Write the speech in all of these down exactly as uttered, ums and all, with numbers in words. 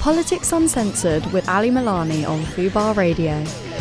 Politics Uncensored with Ali Milani on Fubar Radio.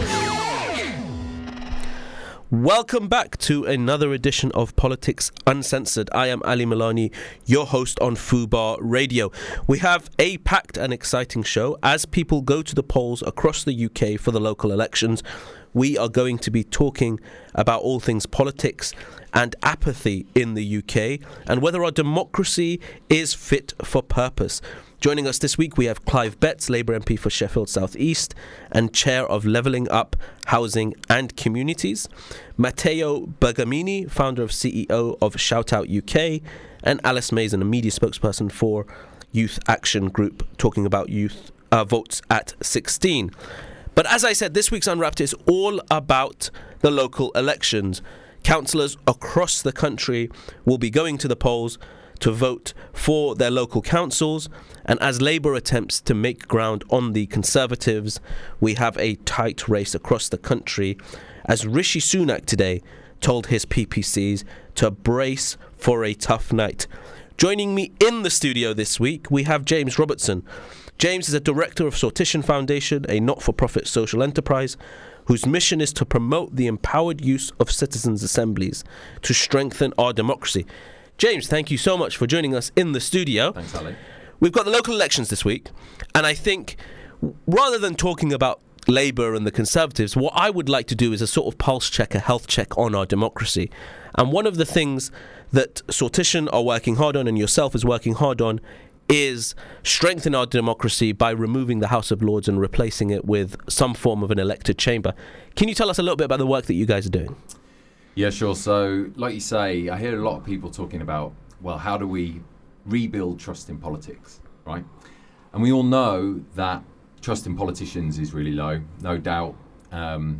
Welcome back to another edition of Politics Uncensored. I am Ali Milani, your host on Fubar Radio. We have a packed and exciting show. As people go to the polls across the U K for the local elections, we are going to be talking about all things politics and apathy in the U K and whether our democracy is fit for purpose. Joining us this week, we have Clive Betts, Labour M P for Sheffield South East and Chair of Levelling Up Housing and Communities, Matteo Bergamini, founder of C E O of Shout Out U K, and Alice Mason, a media spokesperson for Youth Action Group, talking about youth uh, votes at sixteen. But as I said, this week's Unwrapped is all about the local elections. Councillors across the country will be going to the polls to vote for their local councils, and as Labour attempts to make ground on the Conservatives, we have a tight race across the country as Rishi Sunak today told his P P Cs to brace for a tough night. Joining me in the studio this week, we have James Robertson. James is a director of Sortition Foundation, a not-for-profit social enterprise whose mission is to promote the empowered use of citizens' assemblies to strengthen our democracy. James, thank you so much for joining us in the studio. Thanks, Ali. We've got the local elections this week, and I think rather than talking about Labour and the Conservatives, what I would like to do is a sort of pulse check, a health check on our democracy. And one of the things that Sortition are working hard on, and yourself is working hard on, is strengthen our democracy by removing the House of Lords and replacing it with some form of an elected chamber. Can you tell us a little bit about the work that you guys are doing? Yeah, sure. So, like you say, I hear a lot of people talking about, well, how do we rebuild trust in politics, right? And we all know that trust in politicians is really low. No doubt, um,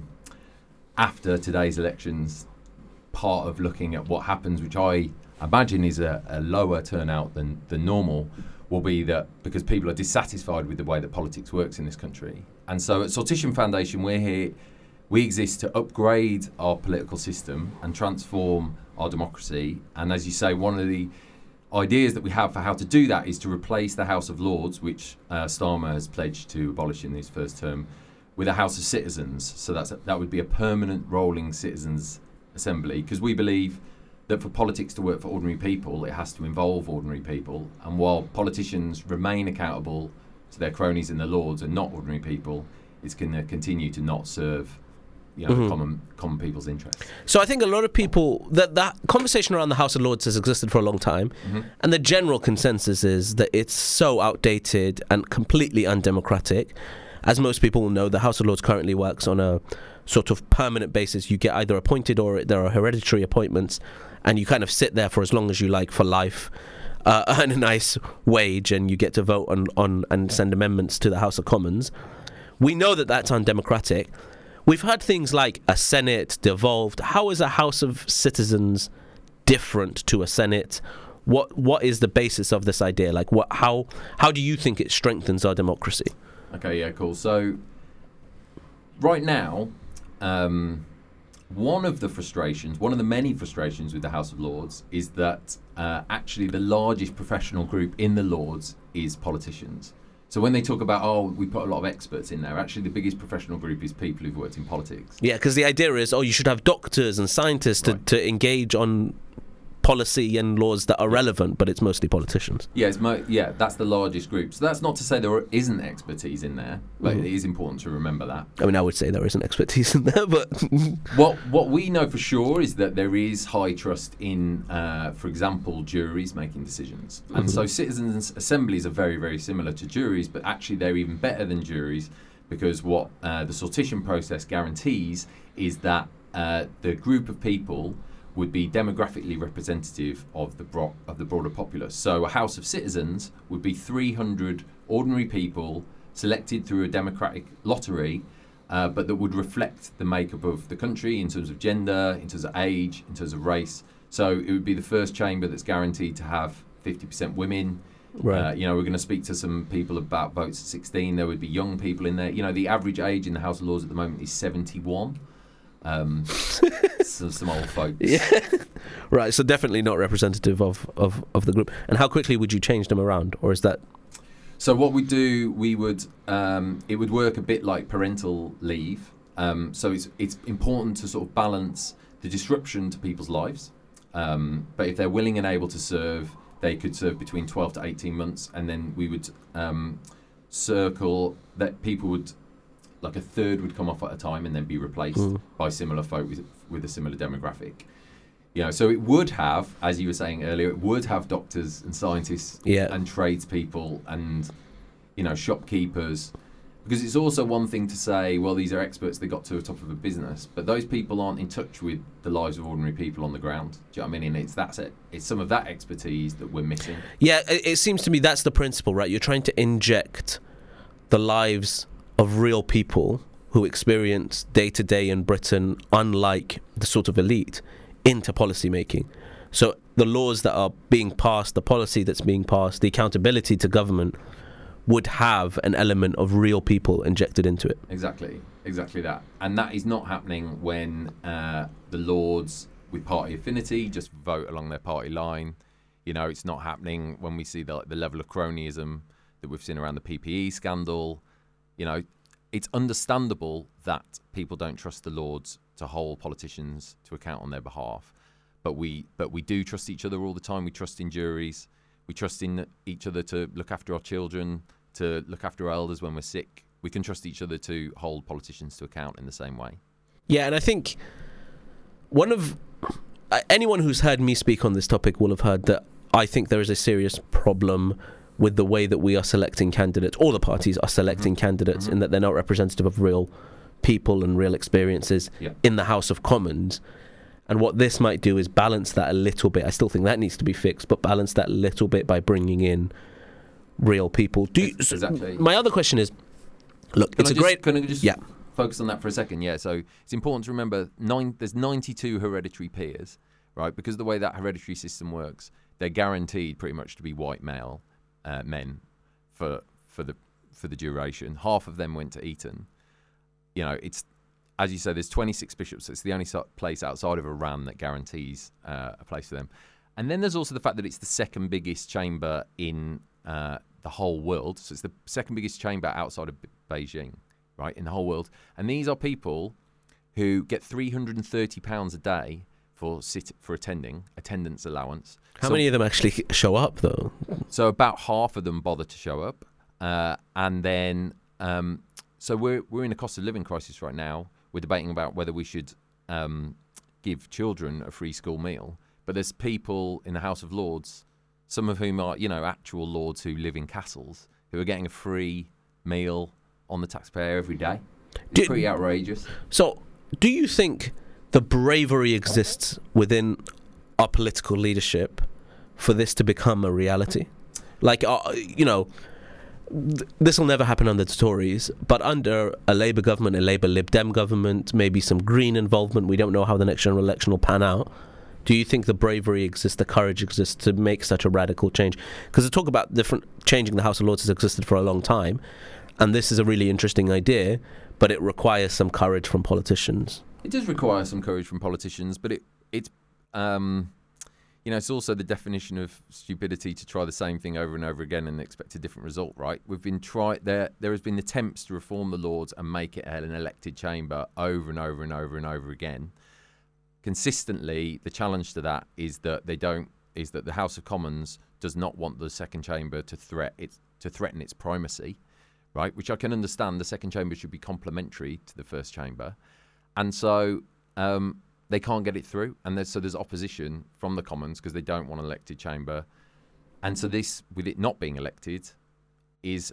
after today's elections, part of looking at what happens, which I imagine is a, a lower turnout than, than normal, will be that because people are dissatisfied with the way that politics works in this country. And so at Sortition Foundation, we're here, we exist to upgrade our political system and transform our democracy. And as you say, one of the ideas that we have for how to do that is to replace the House of Lords, which uh, Starmer has pledged to abolish in his first term, with a House of Citizens. So that's a, that would be a permanent rolling citizens' assembly, because we believe that for politics to work for ordinary people, it has to involve ordinary people. And while politicians remain accountable to their cronies in the Lords and not ordinary people, it's going to continue to not serve you know, mm-hmm. common common people's interests. So I think a lot of people, that that conversation around the House of Lords has existed for a long time, mm-hmm. and the general consensus is that it's so outdated and completely undemocratic. As most people will know, the House of Lords currently works on a sort of permanent basis. You get either appointed or there are hereditary appointments, and you kind of sit there for as long as you like for life, uh, earn a nice wage, and you get to vote on, on and send amendments to the House of Commons. We know that that's undemocratic. We've had things like a Senate devolved. How is a House of Citizens different to a Senate? What what is the basis of this idea? Like, what? How how do you think it strengthens our democracy? Okay, yeah, cool. So right now, um, one of the frustrations, one of the many frustrations with the House of Lords is that uh, actually the largest professional group in the Lords is politicians. So when they talk about, oh, we put a lot of experts in there, actually the biggest professional group is people who've worked in politics. Yeah, because the idea is, oh, you should have doctors and scientists right. to, to engage on policy and laws that are relevant, but it's mostly politicians. Yeah, it's mo- yeah, that's the largest group. So that's not to say there isn't expertise in there, but mm-hmm. it is important to remember that. I mean, I would say there isn't expertise in there, but... what what we know for sure is that there is high trust in, uh, for example, juries making decisions. And mm-hmm. so citizens' assemblies are very, very similar to juries, but actually they're even better than juries, because what uh, the sortition process guarantees is that uh, the group of people would be demographically representative of the bro- of the broader populace. So a House of Citizens would be three hundred ordinary people selected through a democratic lottery, uh, but that would reflect the makeup of the country in terms of gender, in terms of age, in terms of race. So it would be the first chamber that's guaranteed to have fifty percent women. Right. Uh, you know, we're going to speak to some people about votes at sixteen. There would be young people in there. You know, the average age in the House of Lords at the moment is seventy-one. Um, some, some old folks. Yeah. Right, so definitely not representative of, of, of the group. And how quickly would you change them around? Or is that... So what we do, we would um, it would work a bit like parental leave. Um, so it's it's important to sort of balance the disruption to people's lives. Um, but if they're willing and able to serve, they could serve between twelve to eighteen months, and then we would um, circle that people would, like a third would come off at a time and then be replaced mm. by similar folk with, with a similar demographic. You know, so it would have, as you were saying earlier, it would have doctors and scientists yeah. and tradespeople and, you know, shopkeepers. Because it's also one thing to say, well, these are experts, they got to the top of a business, but those people aren't in touch with the lives of ordinary people on the ground. Do you know what I mean? And it's that's it. It's some of that expertise that we're missing. Yeah, it, it seems to me that's the principle, right? You're trying to inject the lives of real people who experience day to day in Britain, unlike the sort of elite, into policy making. So the laws that are being passed, the policy that's being passed, the accountability to government would have an element of real people injected into it. Exactly, exactly that. And that is not happening when uh, the Lords with party affinity just vote along their party line. You know, it's not happening when we see the, the level of cronyism that we've seen around the P P E scandal. You know, it's understandable that people don't trust the Lords to hold politicians to account on their behalf. But we, but we do trust each other all the time. We trust in juries. We trust in each other to look after our children, to look after our elders when we're sick. We can trust each other to hold politicians to account in the same way. Yeah, and I think one of uh, anyone who's heard me speak on this topic will have heard that I think there is a serious problem with the way that we are selecting candidates. All the parties are selecting mm-hmm. candidates mm-hmm. in that they're not representative of real people and real experiences yeah. in the House of Commons. And what this might do is balance that a little bit. I still think that needs to be fixed, but balance that a little bit by bringing in real people. Do you, exactly. My other question is, look, can it's I a just, great... Can I just yeah. focus on that for a second? Yeah, so it's important to remember nine, there's ninety-two hereditary peers, right? Because of the way that hereditary system works, they're guaranteed pretty much to be white male uh, men for for the for the duration. Half of them went to Eton. You know, it's... As you say, there's twenty-six bishops. It's the only place outside of Iran that guarantees uh, a place for them. And then there's also the fact that it's the second biggest chamber in uh, the whole world. So it's the second biggest chamber outside of Beijing, right, in the whole world. And these are people who get three hundred thirty pounds a day for sit for attending, attendance allowance. How so, many of them actually show up, though? So about half of them bother to show up. Uh, and then, um, so we're we're in a cost of living crisis right now. We're debating about whether we should um, give children a free school meal. But there's people in the House of Lords, some of whom are, you know, actual lords who live in castles, who are getting a free meal on the taxpayer every day. It's do, pretty outrageous. So do you think the bravery exists within our political leadership for this to become a reality? Like, uh, you know... this will never happen under the Tories, but under a Labour government, a Labour Lib Dem government, maybe some Green involvement, we don't know how the next general election will pan out. Do you think the bravery exists, the courage exists to make such a radical change? Because the talk about different changing the House of Lords has existed for a long time, and this is a really interesting idea, but it requires some courage from politicians. It does require some courage from politicians, but it it's um, you know, it's also the definition of stupidity to try the same thing over and over again and expect a different result, right? We've been try there. There has been attempts to reform the Lords and make it an elected chamber over and over and over and over again. Consistently, the challenge to that is that they don't. Is that the House of Commons does not want the second chamber to threat its to threaten its primacy, right? Which I can understand. The second chamber should be complementary to the first chamber, and so. Um, They can't get it through, and there's, so there's opposition from the Commons because they don't want an elected chamber, and so this, with it not being elected, is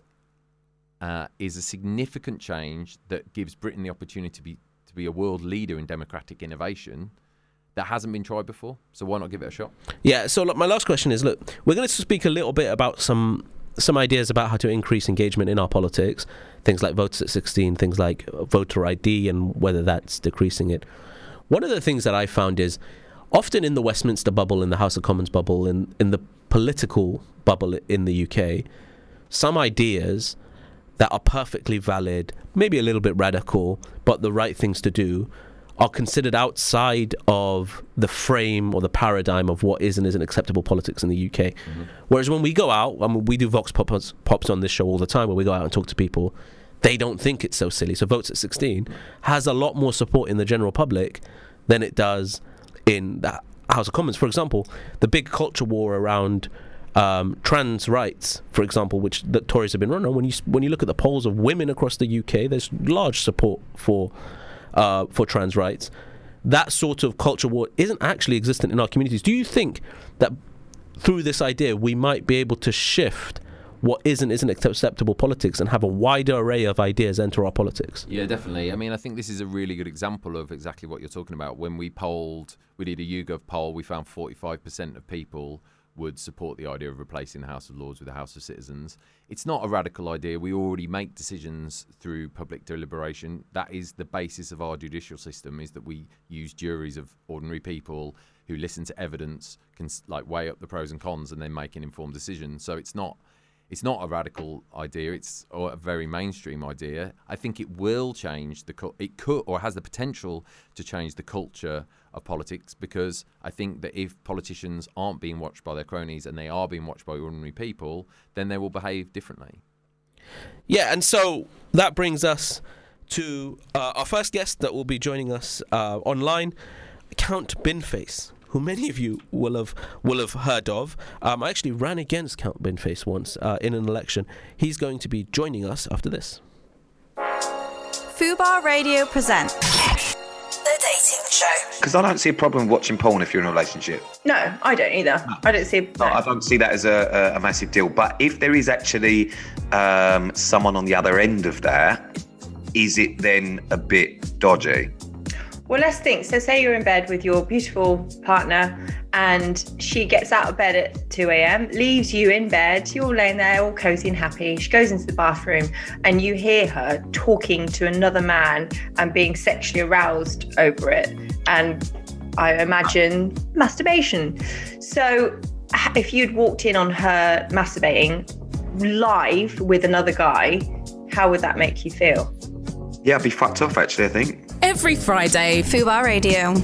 uh, is a significant change that gives Britain the opportunity to be to be a world leader in democratic innovation that hasn't been tried before. So why not give it a shot? Yeah. So look, my last question is: look, we're going to speak a little bit about some some ideas about how to increase engagement in our politics, things like votes at sixteen, things like voter I D, and whether that's decreasing it. One of the things that I found is often in the Westminster bubble, in the House of Commons bubble, in, in the political bubble in the U K, some ideas that are perfectly valid, maybe a little bit radical, but the right things to do, are considered outside of the frame or the paradigm of what is and isn't acceptable politics in the U K. Mm-hmm. Whereas when we go out, I mean, we do Vox Pops, Pops on this show all the time, where we go out and talk to people, they don't think it's so silly. So Votes at sixteen has a lot more support in the general public than it does in the House of Commons. For example, the big culture war around um, trans rights, for example, which the Tories have been running on, when you, when you look at the polls of women across the U K, there's large support for Uh, for trans rights. That sort of culture war isn't actually existent in our communities. Do you think that through this idea we might be able to shift what isn't isn't acceptable politics and have a wider array of ideas enter our politics? Yeah, definitely. I mean, I think this is a really good example of exactly what you're talking about. When we polled, we did a YouGov poll, we found forty-five percent of people would support the idea of replacing the House of Lords with the House of Citizens. It's not a radical idea. We already make decisions through public deliberation. That is the basis of our judicial system, is that we use juries of ordinary people who listen to evidence, can like weigh up the pros and cons and then make an informed decision. So it's not it's not a radical idea. It's a very mainstream idea. I think it will change the it could or has the potential to change the culture of politics, because I think that if politicians aren't being watched by their cronies and they are being watched by ordinary people, then they will behave differently. Yeah, and so that brings us to uh, our first guest that will be joining us uh, online, Count Binface, who many of you will have will have heard of. Um, I actually ran against Count Binface once uh, in an election. He's going to be joining us after this. Fubar Radio presents The Dating Show. Because I don't see a problem watching porn if you're in a relationship. No, I don't either. No. I don't see. No, I don't see that as a, a, a massive deal. But if there is actually um, someone on the other end of that, is it then a bit dodgy? Well, let's think. So say you're in bed with your beautiful partner and she gets out of bed at two a.m, leaves you in bed, you're all laying there all cozy and happy. She goes into the bathroom and you hear her talking to another man and being sexually aroused over it. And I imagine masturbation. So if you'd walked in on her masturbating live with another guy, how would that make you feel? Yeah, I'd be fucked off, actually, I think. every Friday, Fubar Radio.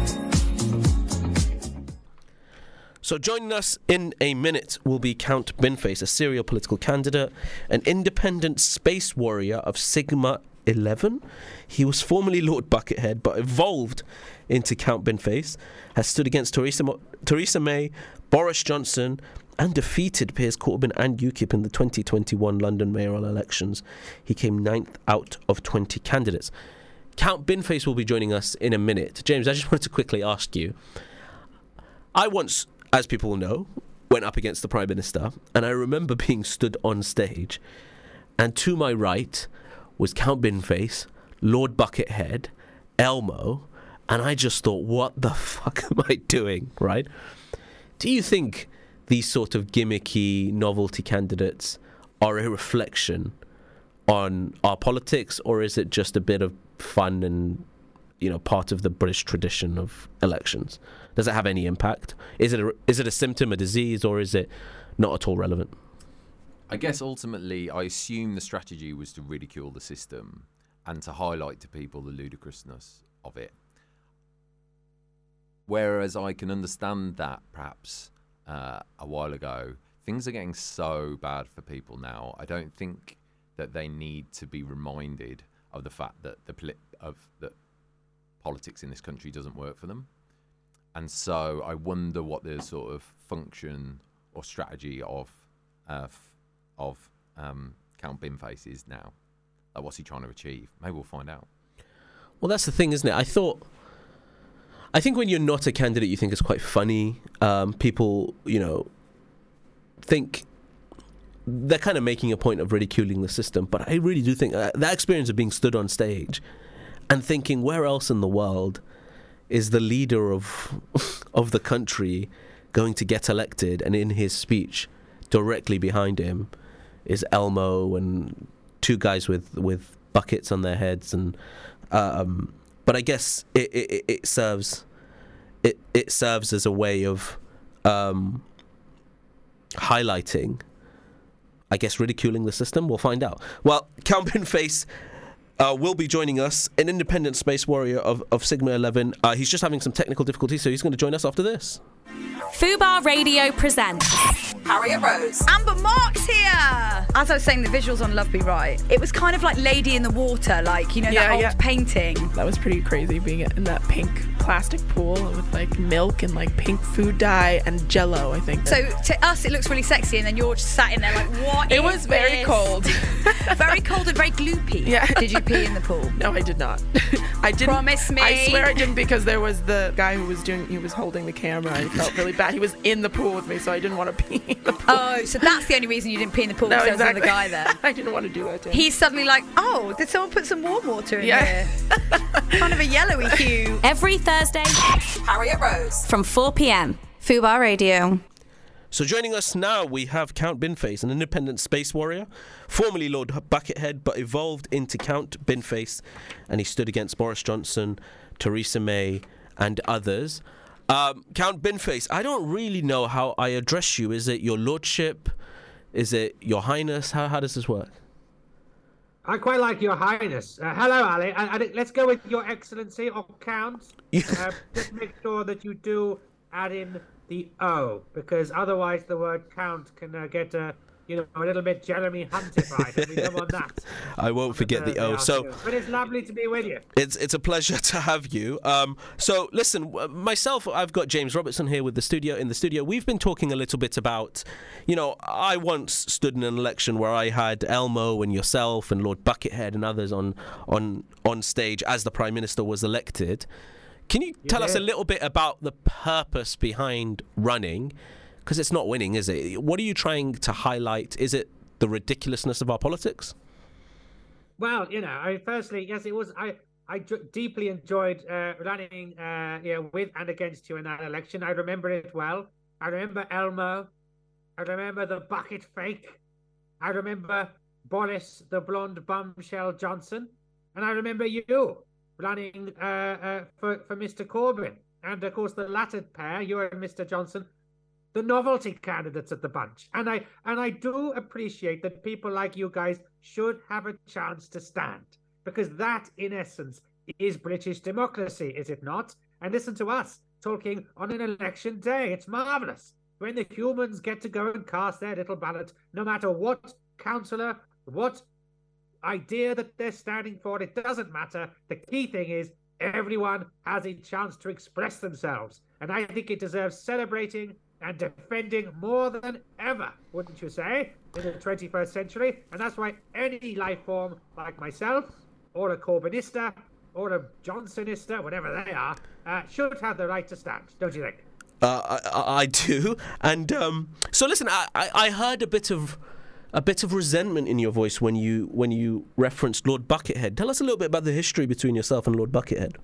So joining us in a minute will be Count Binface, a serial political candidate, an independent space warrior of Sigma eleven. He was formerly Lord Buckethead, but evolved into Count Binface, has stood against Theresa, Mo- Theresa May, Boris Johnson, and defeated Piers Corbyn and UKIP in the twenty twenty-one London mayoral elections. He came ninth out of twenty candidates. Count Binface will be joining us in a minute. James, I just wanted to quickly ask you. I once, as people will know, went up against the Prime Minister, and I remember being stood on stage, and to my right was Count Binface, Lord Buckethead, Elmo, and I just thought, what the fuck am I doing, right? Do you think these sort of gimmicky novelty candidates are a reflection on our politics, or is it just a bit of fun and, you know, part of the British tradition of elections? Does it have any impact? Is it a, is it a symptom, a disease, or is it not at all relevant? I guess ultimately, I assume the strategy was to ridicule the system and to highlight to people the ludicrousness of it. Whereas I can understand that perhaps uh, a while ago, things are getting so bad for people now. I don't think that they need to be reminded of the fact that the poli- of that politics in this country doesn't work for them. And so I wonder what the sort of function or strategy of uh, f- of um, Count Binface is now. Like, what's he trying to achieve? Maybe we'll find out. Well, that's the thing, isn't it? I thought, I think when you're not a candidate, you think it's quite funny. Um, people, you know, think they're kind of making a point of ridiculing the system. But I really do think uh, that experience of being stood on stage and thinking, where else in the world is the leader of of the country going to get elected? And in his speech, directly behind him is Elmo and two guys with, with buckets on their heads. And um, but I guess it, it, it serves it it serves as a way of um, highlighting, I guess, ridiculing the system. We'll find out. Well, Count Binface uh, will be joining us, an independent space warrior of, of Sigma eleven. Uh, he's just having some technical difficulties, so he's going to join us after this. Fubar Radio presents Harriet Rose. Amber Mark's here! As I was saying, the visuals on Love Be Right, it was kind of like Lady in the Water, like, you know, Yeah, that old yeah. painting. That was pretty crazy, being in that pink plastic pool with like milk and like pink food dye and Jello, I think. So to us, it looks really sexy, and then you're just sat in there like, what it is was very this? cold. Very cold and very gloopy. Yeah. Did you pee in the pool? No, I did not. I didn't. Promise me. I swear I didn't, because there was the guy who was doing, he was holding the camera. I felt really bad. He was in the pool with me, so I didn't want to pee in the pool. Oh, so that's the only reason you didn't pee in the pool, No, because exactly. there was another guy there. I didn't want to do that to him. He's suddenly like, oh, did someone put some warm water in Yeah. here? Kind of a yellowy hue. every Thursday Harriet Rose. from four p.m. Fubar Radio. So joining us now, we have Count Binface, an independent space warrior, formerly Lord Buckethead, but evolved into Count Binface, and he stood against Boris Johnson, Theresa May, and others. Um, Count Binface, I don't really know how I address you. Is it your lordship? Is it your highness? How how does this work? I quite like your highness. Uh, hello, Ali. I, I, let's go with your excellency or count. uh, just make sure that you do add in the O, because otherwise the word count can uh, get uh, you know, a little bit Jeremy Huntified, and we don't want that. I won't forget the O. So but it's lovely to be with you. It's it's a pleasure to have you. Um, so listen, w- myself, I've got James Robertson here with the studio in the studio. We've been talking a little bit about, you know, I once stood in an election where I had Elmo and yourself and Lord Buckethead and others on on on stage as the Prime Minister was elected. Can you, You tell us a did. little bit about the purpose behind running? Because it's not winning, is it? What are you trying to highlight? Is it the ridiculousness of our politics? Well, you know, I firstly, yes, it was. I I d- deeply enjoyed uh, running, uh, you know, with and against you in that election. I remember it well. I remember Elmo. I remember the bucket fake. I remember Boris, the blonde bombshell Johnson, and I remember you running uh, uh, for for Mister Corbyn. And of course, the latter pair, you and Mister Johnson, the novelty candidates at the bunch. And I and I do appreciate that people like you guys should have a chance to stand, because that, in essence, is British democracy, is it not? And listen to us talking on an election day. It's marvellous when the humans get to go and cast their little ballot, no matter what councillor, what idea that they're standing for. It doesn't matter. The key thing is everyone has a chance to express themselves. And I think it deserves celebrating and defending more than ever, wouldn't you say, in the twenty-first century? And that's why any life form like myself, or a Corbynista, or a Johnsonista, whatever they are, uh, should have the right to stand, don't you think? Uh, I, I do, and um, so listen. I, I, I heard a bit of a bit of resentment in your voice when you when you referenced Lord Buckethead. Tell us a little bit about the history between yourself and Lord Buckethead.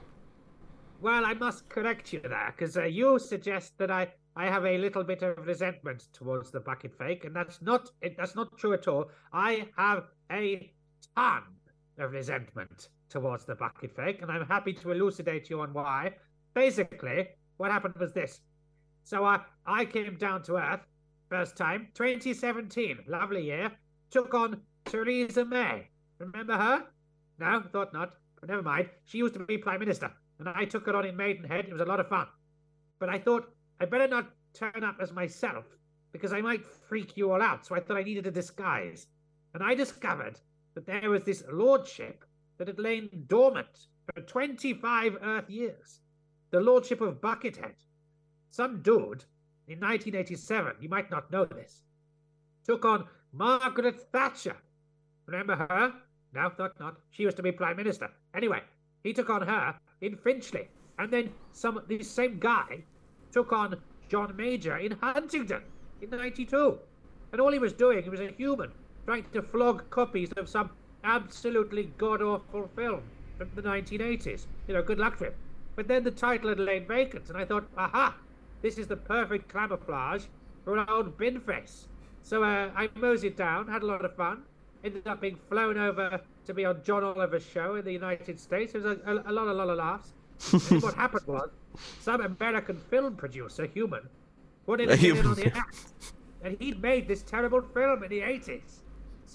Well, I must correct you there, because uh, you suggest that I, I have a little bit of resentment towards the bucket fake, and that's not it, that's not true at all. I have a ton of resentment towards the bucket fake, and I'm happy to elucidate you on why. Basically, what happened was this. So I, I came down to earth, first time, twenty seventeen, lovely year, took on Theresa May. Remember her? No, thought not, but never mind. She used to be Prime Minister. And I took it on in Maidenhead. It was a lot of fun. But I thought I better not turn up as myself, because I might freak you all out. So I thought I needed a disguise. And I discovered that there was this lordship that had lain dormant for twenty-five Earth years. The lordship of Buckethead. Some dude in nineteen eighty-seven, you might not know this, took on Margaret Thatcher. Remember her? No, thought not. She used to be Prime Minister. Anyway, he took on her in Finchley, and then some this same guy took on John Major in Huntingdon in ninety-two. And all he was doing, he was a human trying to flog copies of some absolutely god-awful film from the nineteen eighties. You know, good luck to him. But then the title had lain vacant, and I thought, aha, this is the perfect camouflage for an old binface. So uh, I moseyed down, had a lot of fun, ended up being flown over to be on John Oliver's show in the United States. It was a, a, a lot, a lot of laughs. And what happened was, some American film producer, human, wanted to get in on the act. And he'd made this terrible film in the eighties. So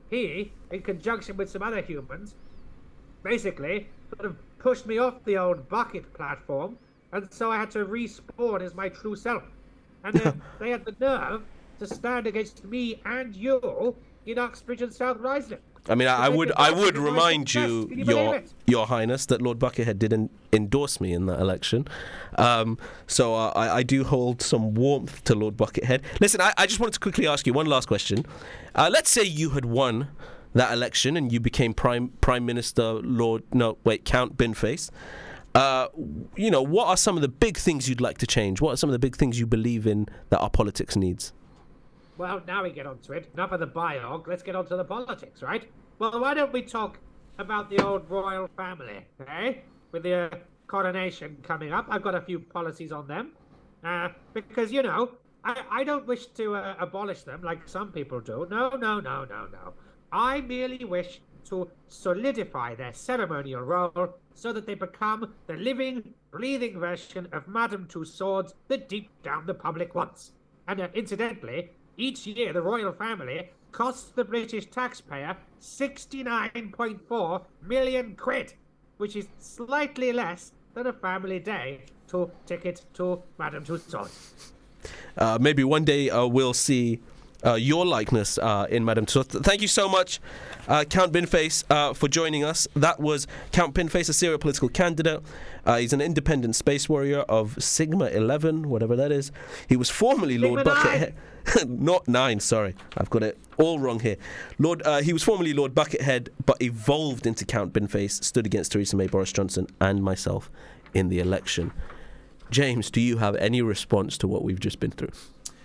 he, in conjunction with some other humans, basically sort of pushed me off the old bucket platform, and so I had to respawn as my true self. And uh, they had the nerve to stand against me and you in Uxbridge and South Risley. I mean, I, I would, I would remind you, you your your Highness, that Lord Buckethead didn't endorse me in that election. Um, so uh, I, I do hold some warmth to Lord Buckethead. Listen, I, I just wanted to quickly ask you one last question. Uh, let's say you had won that election and you became Prime Prime Minister, Lord, no, wait, Count Binface. Uh, you know, what are some of the big things you'd like to change? What are some of the big things you believe in that our politics needs? Well, now we get onto it. Enough of the biog. Let's get onto the politics, right? Well, why don't we talk about the old royal family, eh? With the uh, coronation coming up, I've got a few policies on them. Uh, because, you know, I, I don't wish to uh, abolish them like some people do. No, no, no, no, no. I merely wish to solidify their ceremonial role so that they become the living, breathing version of Madame Tussauds that deep down the public wants. And uh, incidentally, each year the royal family costs the British taxpayer sixty-nine point four million quid, which is slightly less than a family day to ticket to Madame Tussauds. Uh, maybe one day uh, we'll see uh, your likeness uh, in Madame Tussauds. Thank you so much, uh, Count Binface, uh, for joining us. That was Count Binface, a serial political candidate. Uh, he's an independent space warrior of Sigma eleven, whatever that is. He was formerly Lord Buckethead. Not nine, sorry. I've got it all wrong here. Lord, uh, he was formerly Lord Buckethead, but evolved into Count Binface, stood against Theresa May, Boris Johnson, and myself in the election. James, do you have any response to what we've just been through?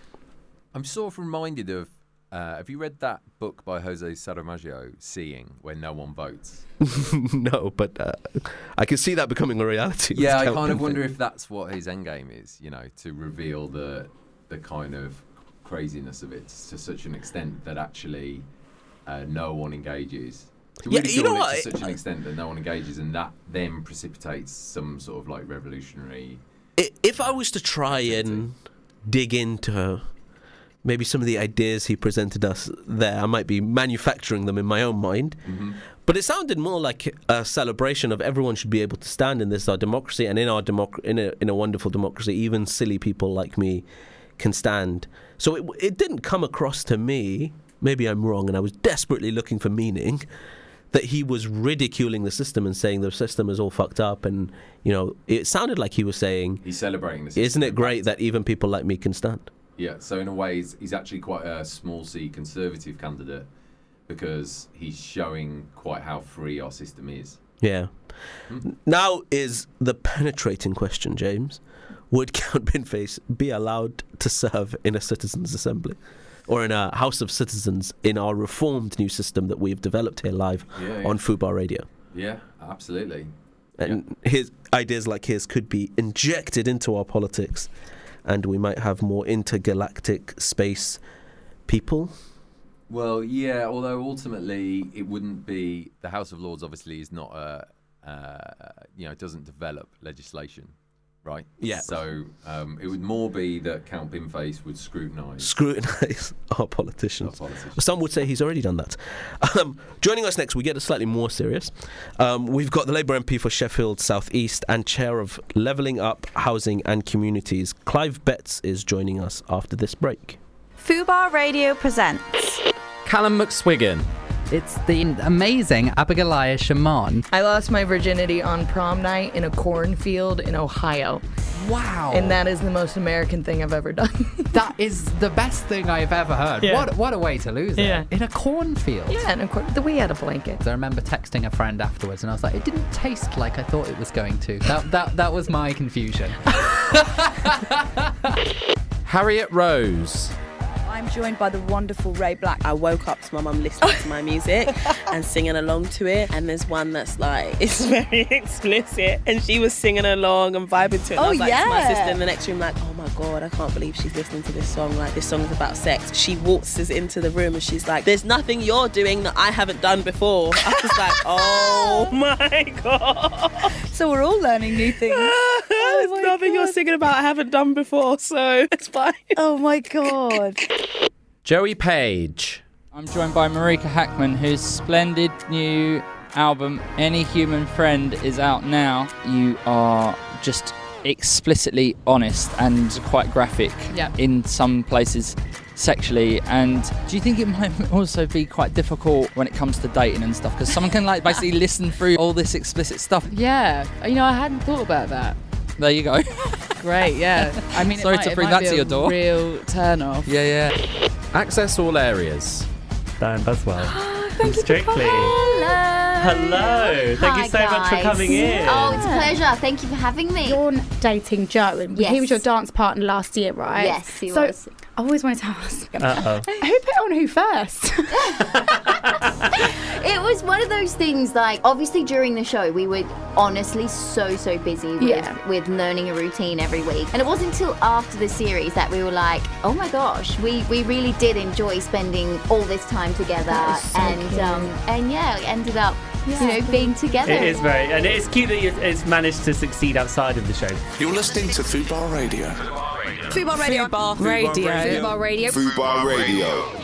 I'm sort of reminded of, uh, have you read that book by Jose Saramago, Seeing, When No One Votes? No, but uh, I can see that becoming a reality. Yeah, I kind of wonder if that's what his endgame is, you know, to reveal the the kind of craziness of it to such an extent that actually uh, no one engages. To yeah, really you know it what? To such an extent that no one engages, and that then precipitates some sort of like revolutionary. If I was to try and dig into maybe some of the ideas he presented us there, I might be manufacturing them in my own mind. Mm-hmm. But it sounded more like a celebration of everyone should be able to stand in this our democracy, and in our democ- in a in a wonderful democracy, even silly people like me can stand. So it it didn't come across to me, maybe I'm wrong, and I was desperately looking for meaning, that he was ridiculing the system and saying the system is all fucked up. And, you know, it sounded like he was saying, he's celebrating the system. Isn't it great that even people like me can stand? Yeah, so in a way, he's, he's actually quite a small C conservative candidate because he's showing quite how free our system is. Yeah. Hmm. Now is the penetrating question, James. Would Count Binface be allowed to serve in a citizens' assembly or in a House of Citizens in our reformed new system that we've developed here live yeah, yeah. on Fubar Radio? Yeah, absolutely. And yeah. his ideas like his could be injected into our politics, and we might have more intergalactic space people. Well, yeah, although ultimately it wouldn't be... The House of Lords obviously is not a... Uh, you know, it doesn't develop legislation, right? Yeah. So um, it would more be that Count Binface would scrutinise... Scrutinise our politicians. Our politicians. Some would say he's already done that. Um, joining us next, we get slightly more serious. Um, we've got the Labour M P for Sheffield South East and Chair of Levelling Up Housing and Communities, Clive Betts, is joining us after this break. Fubar Radio presents Callum McSwiggan. It's the amazing Abigail Shaman. I lost my virginity on prom night in a cornfield in Ohio. Wow. And that is the most American thing I've ever done. That is the best thing I've ever heard. Yeah. What what a way to lose it. Yeah. In a cornfield. Yeah, and of course, we had a blanket. I remember texting a friend afterwards and I was like, it didn't taste like I thought it was going to. That that, that was my confusion. Harriet Rose. I'm joined by the wonderful Ray Black. I woke up to my mum listening to my music and singing along to it, and there's one that's like, it's very explicit, and she was singing along and vibing to it. And Oh, I was like yeah. to my sister in the next room, like, oh my God, I can't believe she's listening to this song. Like, this song's about sex. She waltzes into the room and she's like, there's nothing you're doing that I haven't done before. I was like, oh my God. So we're all learning new things. There's my nothing God. you're singing about I haven't done before, so it's fine. Oh my God. Joey Page. I'm joined by Marika Hackman, whose splendid new album, Any Human Friend, is out now. You are just explicitly honest and quite graphic Yep. in some places sexually. And do you think it might also be quite difficult when it comes to dating and stuff? Because someone can like basically listen through all this explicit stuff. Yeah, you know, I hadn't thought about that. There you go. Great, yeah. I mean, Sorry it might, to it bring might that be to a your door. Real turn off. Yeah, yeah. Access all areas. Dan Buswell. Thank you. Strictly. Hello. Hello. Thank Hi, you so much for guys. coming in. Oh, it's a pleasure. Thank you for having me. You're dating Joe, and Yes. he was your dance partner last year, right? Yes, he so, was. I always wanted to ask, Uh-oh. who put on who first? It was one of those things, like, obviously during the show, we were honestly so, so busy with, Yeah. with learning a routine every week. And it wasn't until after the series that we were like, oh my gosh, we, we really did enjoy spending all this time together. That is so and cute. um, and yeah, we ended up, Yeah. you know, being together. It is very, and it's cute that you- it's managed to succeed outside of the show. You're listening to Fubar Radio. Fubar Radio. Fubar Radio. Fubar Radio. Fubar Radio.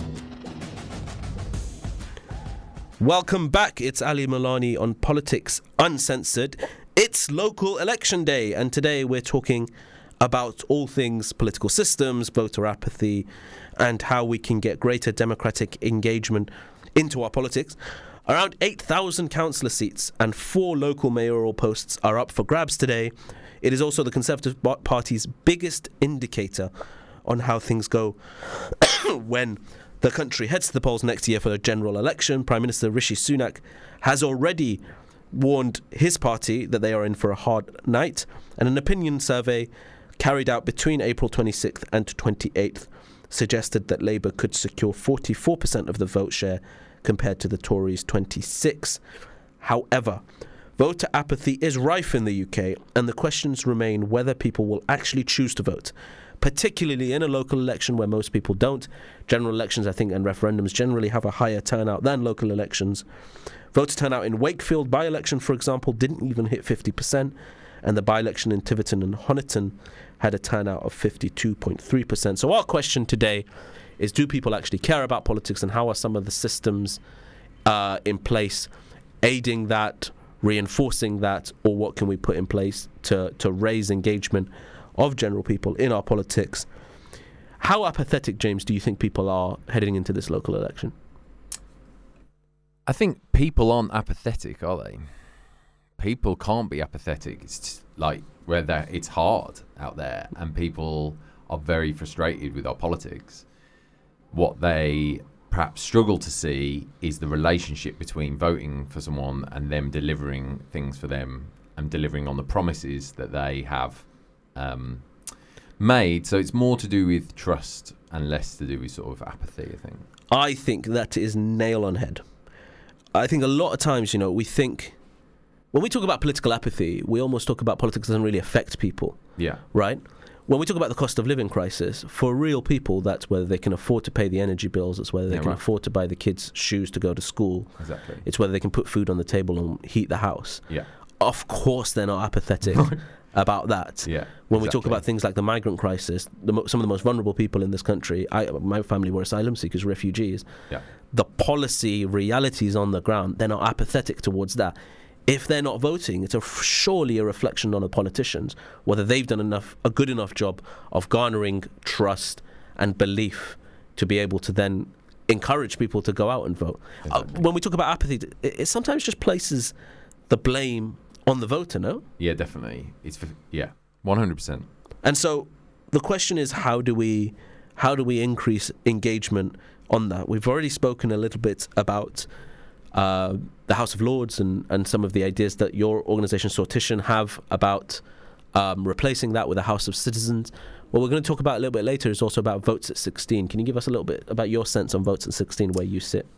Welcome back. It's Ali Milani on Politics Uncensored. It's local election day, and today we're talking about all things political systems, voter apathy, and how we can get greater democratic engagement into our politics. Around eight thousand councillor seats and four local mayoral posts are up for grabs today. It is also the Conservative Party's biggest indicator on how things go when the country heads to the polls next year for a general election. Prime Minister Rishi Sunak has already warned his party that they are in for a hard night, and an opinion survey carried out between April twenty-sixth and twenty-eighth suggested that Labour could secure forty-four percent of the vote share compared to the Tories' twenty-six. However, voter apathy is rife in the U K, and the questions remain whether people will actually choose to vote, particularly in a local election where most people don't. General elections, I think, and referendums generally have a higher turnout than local elections. Voter turnout in Wakefield by-election, for example, didn't even hit fifty percent, and the by-election in Tiverton and Honiton had a turnout of fifty-two point three percent. So our question today is, do people actually care about politics, and how are some of the systems uh, in place aiding that, reinforcing that, or what can we put in place to, to raise engagement of general people in our politics? How apathetic, James, do you think people are heading into this local election? I think people aren't apathetic, are they? People can't be apathetic. It's just like where they're- it's hard out there, and people are very frustrated with our politics. What they perhaps struggle to see is the relationship between voting for someone and them delivering things for them and delivering on the promises that they have um, made. So it's more to do with trust and less to do with sort of apathy, I think. I think that is nail on head. I think a lot of times, you know, we think when we talk about political apathy, we almost talk about politics doesn't really affect people. Yeah. Right? When we talk about the cost of living crisis, for real people, that's whether they can afford to pay the energy bills, it's whether they Yeah, can right. afford to buy the kids shoes to go to school. Exactly. It's whether they can put food on the table and heat the house. Yeah. Of course they're not apathetic about that. Yeah. When we talk exactly. about things like the migrant crisis, the, mo- some of the most vulnerable people in this country, I, my family were asylum seekers, refugees. Yeah. The policy realities on the ground, they're not apathetic towards that. If they're not voting, it's a, surely a reflection on the politicians, whether they've done enough, a good enough job of garnering trust and belief to be able to then encourage people to go out and vote. Exactly. Uh, when we talk about apathy, it, it sometimes just places the blame on the voter, no? Yeah, definitely. It's for, yeah, one hundred percent. And so the question is, how do we how do we increase engagement on that? We've already spoken a little bit about uh, the House of Lords and, and some of the ideas that your organisation, Sortition, have about um, replacing that with a House of Citizens. What we're going to talk about a little bit later is also about votes at sixteen. Can you give us a little bit about your sense on votes at sixteen, where you sit?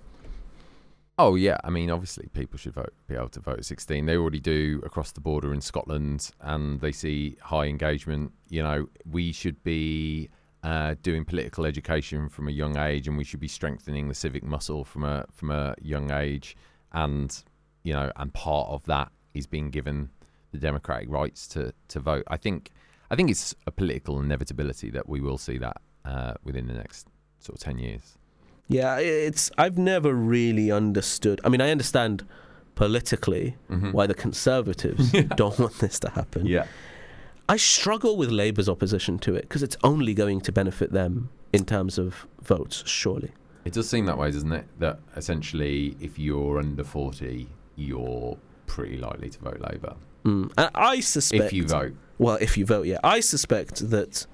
Oh, yeah. I mean, obviously, people should vote, be able to vote at sixteen. They already do across the border in Scotland, and they see high engagement. You know, we should be uh, doing political education from a young age, and we should be strengthening the civic muscle from a from a young age. And, you know, and part of that is being given the democratic rights to, to vote. I think I think it's a political inevitability that we will see that uh, within the next sort of ten years. Yeah, it's. I've never really understood. I mean, I understand politically Mm-hmm. why the Conservatives don't want this to happen. Yeah. I struggle with Labour's opposition to it because it's only going to benefit them in terms of votes, surely. It does seem that way, doesn't it? That essentially, if you're under forty, you're pretty likely to vote Labour. Mm. And I suspect... If you vote. Well, if you vote, yeah. I suspect that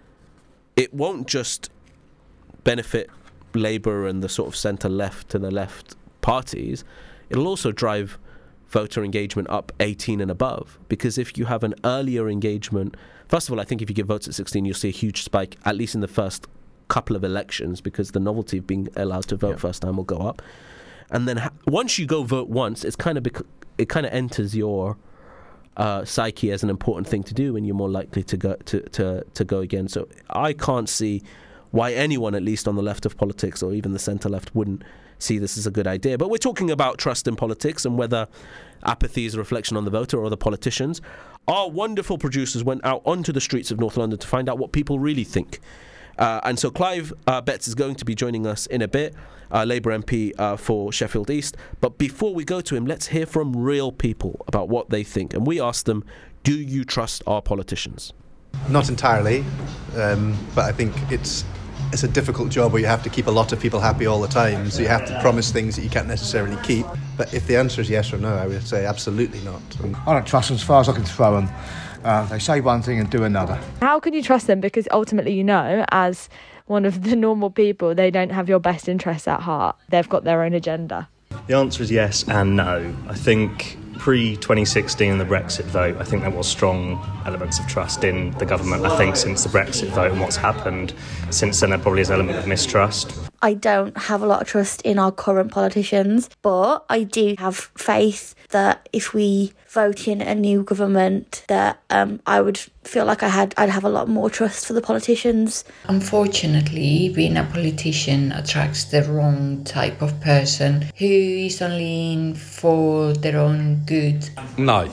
it won't just benefit Labour and the sort of centre-left to the left parties. It'll also drive voter engagement up eighteen and above, because if you have an earlier engagement... First of all, I think if you give votes at sixteen, you'll see a huge spike, at least in the first couple of elections, because the novelty of being allowed to vote yeah. first time will go up. And then ha- once you go vote once, it's kind of bec- it kind of enters your uh, psyche as an important thing to do, and you're more likely to go to, to, to go again. So I can't see why anyone, at least on the left of politics or even the centre-left, wouldn't see this as a good idea. But we're talking about trust in politics and whether apathy is a reflection on the voter or the politicians. Our wonderful producers went out onto the streets of North London to find out what people really think. Uh, and so Clive uh, Betts is going to be joining us in a bit, uh, Labour M P uh, for Sheffield East. But before we go to him, let's hear from real people about what they think. And we asked them, do you trust our politicians? Not entirely, um, but I think it's it's a difficult job where you have to keep a lot of people happy all the time, so you have to promise things that you can't necessarily keep. But if the answer is yes or no, I would say absolutely not. I don't trust them as far as I can throw them. Uh, they say one thing and do another. How can you trust them? Because ultimately, you know, as one of the normal people, they don't have your best interests at heart. They've got their own agenda. The answer is yes and no. I think pre twenty sixteen, the Brexit vote, I think there was strong elements of trust in the government. I think since the Brexit vote and what's happened since then, there probably is an element of mistrust. I don't have a lot of trust in our current politicians, but I do have faith that if we vote in a new government, that um, I would feel like I had, I'd have a lot more trust for the politicians. Unfortunately, being a politician attracts the wrong type of person who is only in for their own good. No.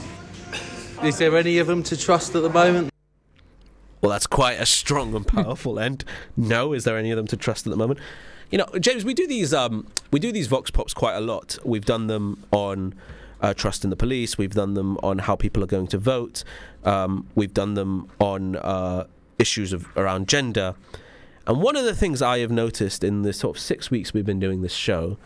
Is there any of them to trust at the moment? Well, that's quite a strong and powerful end. No, is there any of them to trust at the moment? You know, James, we do these um, we do these Vox Pops quite a lot. We've done them on uh, trust in the police. We've done them on how people are going to vote. Um, we've done them on uh, issues of around gender. And one of the things I have noticed in the sort of six weeks we've been doing this show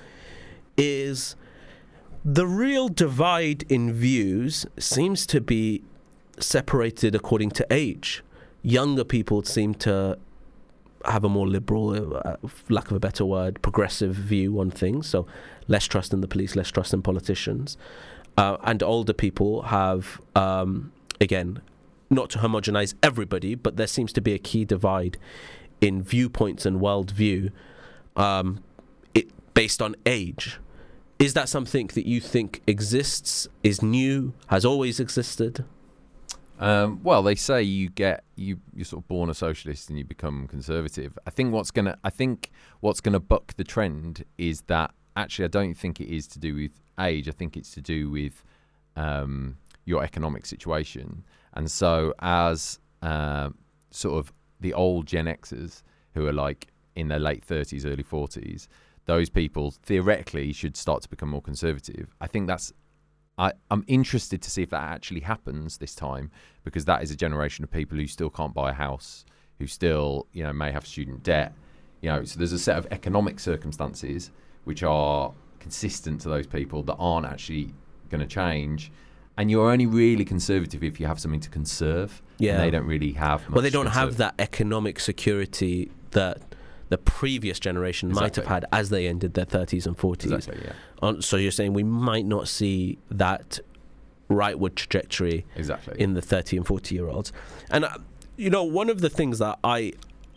is the real divide in views seems to be separated according to age. Younger people seem to have a more liberal, uh, lack of a better word, progressive view on things. So less trust in the police, less trust in politicians. Uh, and older people have, um, again, not to homogenize everybody, but there seems to be a key divide in viewpoints and worldview um, it, based on age. Is that something that you think exists, is new, has always existed? Um, well, they say you get you you're sort of born a socialist and you become conservative. I think what's gonna I think what's gonna buck the trend is that actually I don't think it is to do with age. I think it's to do with um, your economic situation. And so, as uh, sort of the old Gen Xers who are like in their late thirties, early forties, those people theoretically should start to become more conservative. I think that's. I, I'm interested to see if that actually happens this time, because that is a generation of people who still can't buy a house, who still, you know, may have student debt. You know, so there's a set of economic circumstances which are consistent to those people that aren't actually going to change. And you're only really conservative if you have something to conserve. Yeah. And they don't really have much. Well, they don't to have that economic security that the previous generation Exactly. might have had as they ended their thirties and forties. Exactly, yeah. Um, so you're saying we might not see that rightward trajectory exactly. in the thirty and forty year olds. And uh, you know, one of the things that I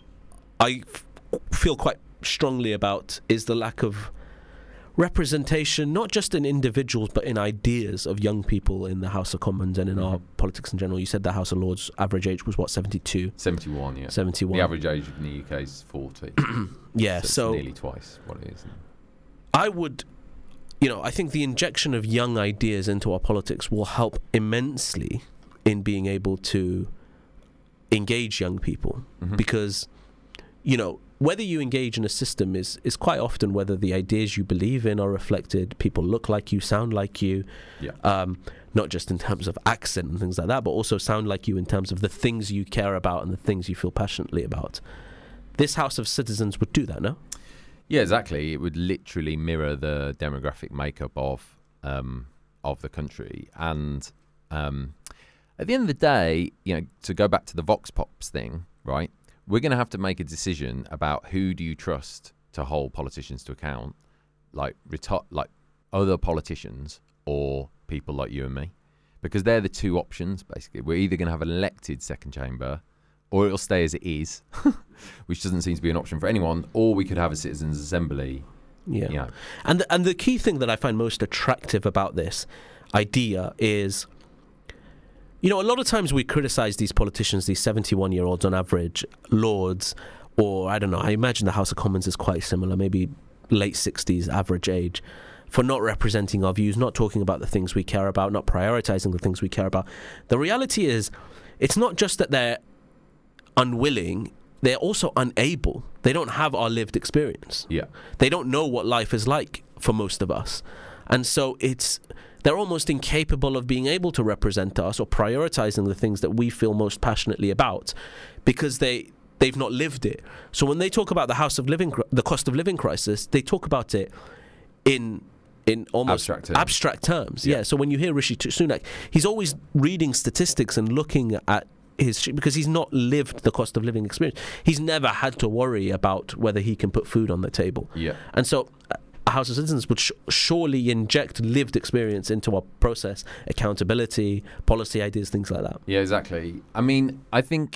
I f- feel quite strongly about is the lack of representation, not just in individuals but in ideas of young people in the House of Commons and in mm-hmm. our politics in general. You said the House of Lords average age was what, seventy-two? seventy-one, yeah. seventy-one. The average age in the U K is forty. Yeah, so, so it's nearly twice what it is. I would, you know, I think the injection of young ideas into our politics will help immensely in being able to engage young people, mm-hmm. because, you know, whether you engage in a system is is quite often whether the ideas you believe in are reflected, people look like you, sound like you, yeah. um, not just in terms of accent and things like that, but also sound like you in terms of the things you care about and the things you feel passionately about. This House of Citizens would do that, no? Yeah, exactly. It would literally mirror the demographic makeup of um, of the country. And um, at the end of the day, you know, to go back to the Vox Pops thing, right? We're going to have to make a decision about who do you trust to hold politicians to account, like reti- like other politicians or people like you and me, because they're the two options. Basically, we're either going to have an elected second chamber, or it'll stay as it is, which doesn't seem to be an option for anyone, or we could have a citizens' assembly. Yeah. You know. And the, and the key thing that I find most attractive about this idea is, you know, a lot of times we criticize these politicians, these seventy-one-year-olds on average, lords, or I don't know, I imagine the House of Commons is quite similar, maybe late sixties average age, for not representing our views, not talking about the things we care about, not prioritizing the things we care about. The reality is, it's not just that they're unwilling, they're also unable. They don't have our lived experience. Yeah. They don't know what life is like for most of us. And so it's they're almost incapable of being able to represent us or prioritizing the things that we feel most passionately about because they they've not lived it. So when they talk about the house of living the cost of living crisis, they talk about it in in almost abstract terms. Abstract terms. Yeah. Yeah. So when you hear Rishi Sunak, he's always reading statistics and looking at his because he's not lived the cost of living experience. He's never had to worry about whether he can put food on the table. Yeah. And so a House of Citizens would sh- surely inject lived experience into our process, accountability, policy ideas, things like that. Yeah, exactly. I mean, I think,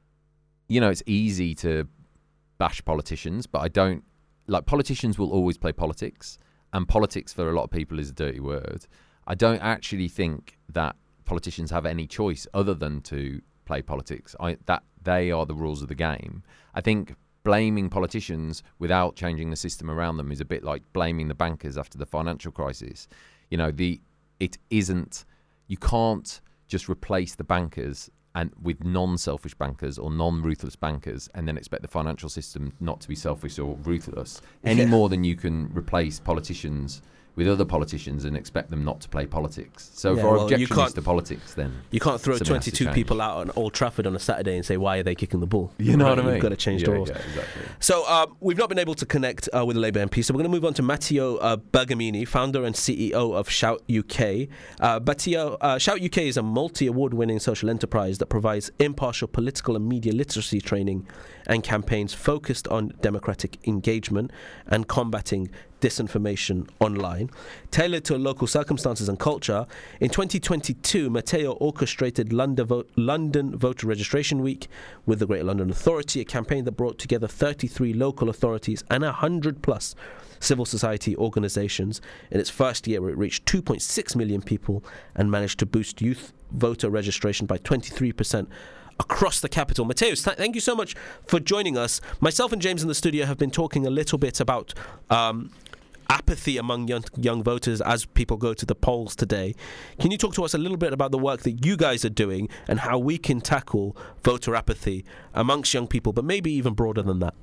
you know, it's easy to bash politicians, but I don't, like, politicians will always play politics, and politics for a lot of people is a dirty word. I don't actually think that politicians have any choice other than to play politics. I, that they are the rules of the game. I think blaming politicians without changing the system around them is a bit like blaming the bankers after the financial crisis. You know, the it isn't, you can't just replace the bankers and with non-selfish bankers or non-ruthless bankers and then expect the financial system not to be selfish or ruthless any Yeah. more than you can replace politicians with other politicians and expect them not to play politics. So Yeah, if our well, you objection can't- is to politics, then You can't throw something has to twenty-two change. people out on Old Trafford on a Saturday and say, why are they kicking the ball? You know Right, what I mean? You've got to change the Yeah, rules. yeah, exactly. So um, we've not been able to connect uh, with the Labour M P, so we're going to move on to Matteo uh, Bergamini, founder and C E O of Shout U K. Uh, Matteo, uh, Shout U K is a multi-award winning social enterprise that provides impartial political and media literacy training and campaigns focused on democratic engagement and combating disinformation online. Tailored to local circumstances and culture, in twenty twenty-two, Matteo orchestrated London, Vo- London Voter Registration Week with the Greater London Authority, a campaign that brought together thirty-three local authorities and one hundred plus civil society organisations. In its first year, it reached two point six million people and managed to boost youth voter registration by twenty-three percent across the capital. Mateus, th- thank you so much for joining us. Myself and James in the studio have been talking a little bit about um, apathy among young, young voters as people go to the polls today. Can you talk to us a little bit about the work that you guys are doing and how we can tackle voter apathy amongst young people, but maybe even broader than that?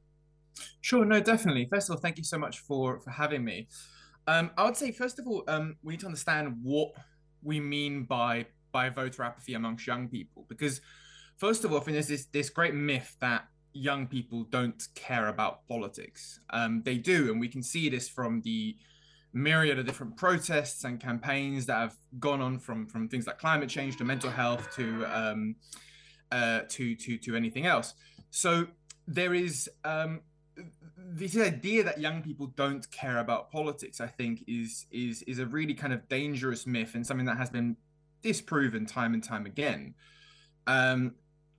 Sure, no, definitely. First of all, thank you so much for, for having me. Um, I would say, first of all, um, we need to understand what we mean by by voter apathy amongst young people, because first of all, I think there's this, this great myth that young people don't care about politics. Um, they do, and we can see this from the myriad of different protests and campaigns that have gone on from, from things like climate change to mental health to um, uh, to to to anything else. So there is um, this idea that young people don't care about politics, I think, is is is a really kind of dangerous myth and something that has been disproven time and time again. Um,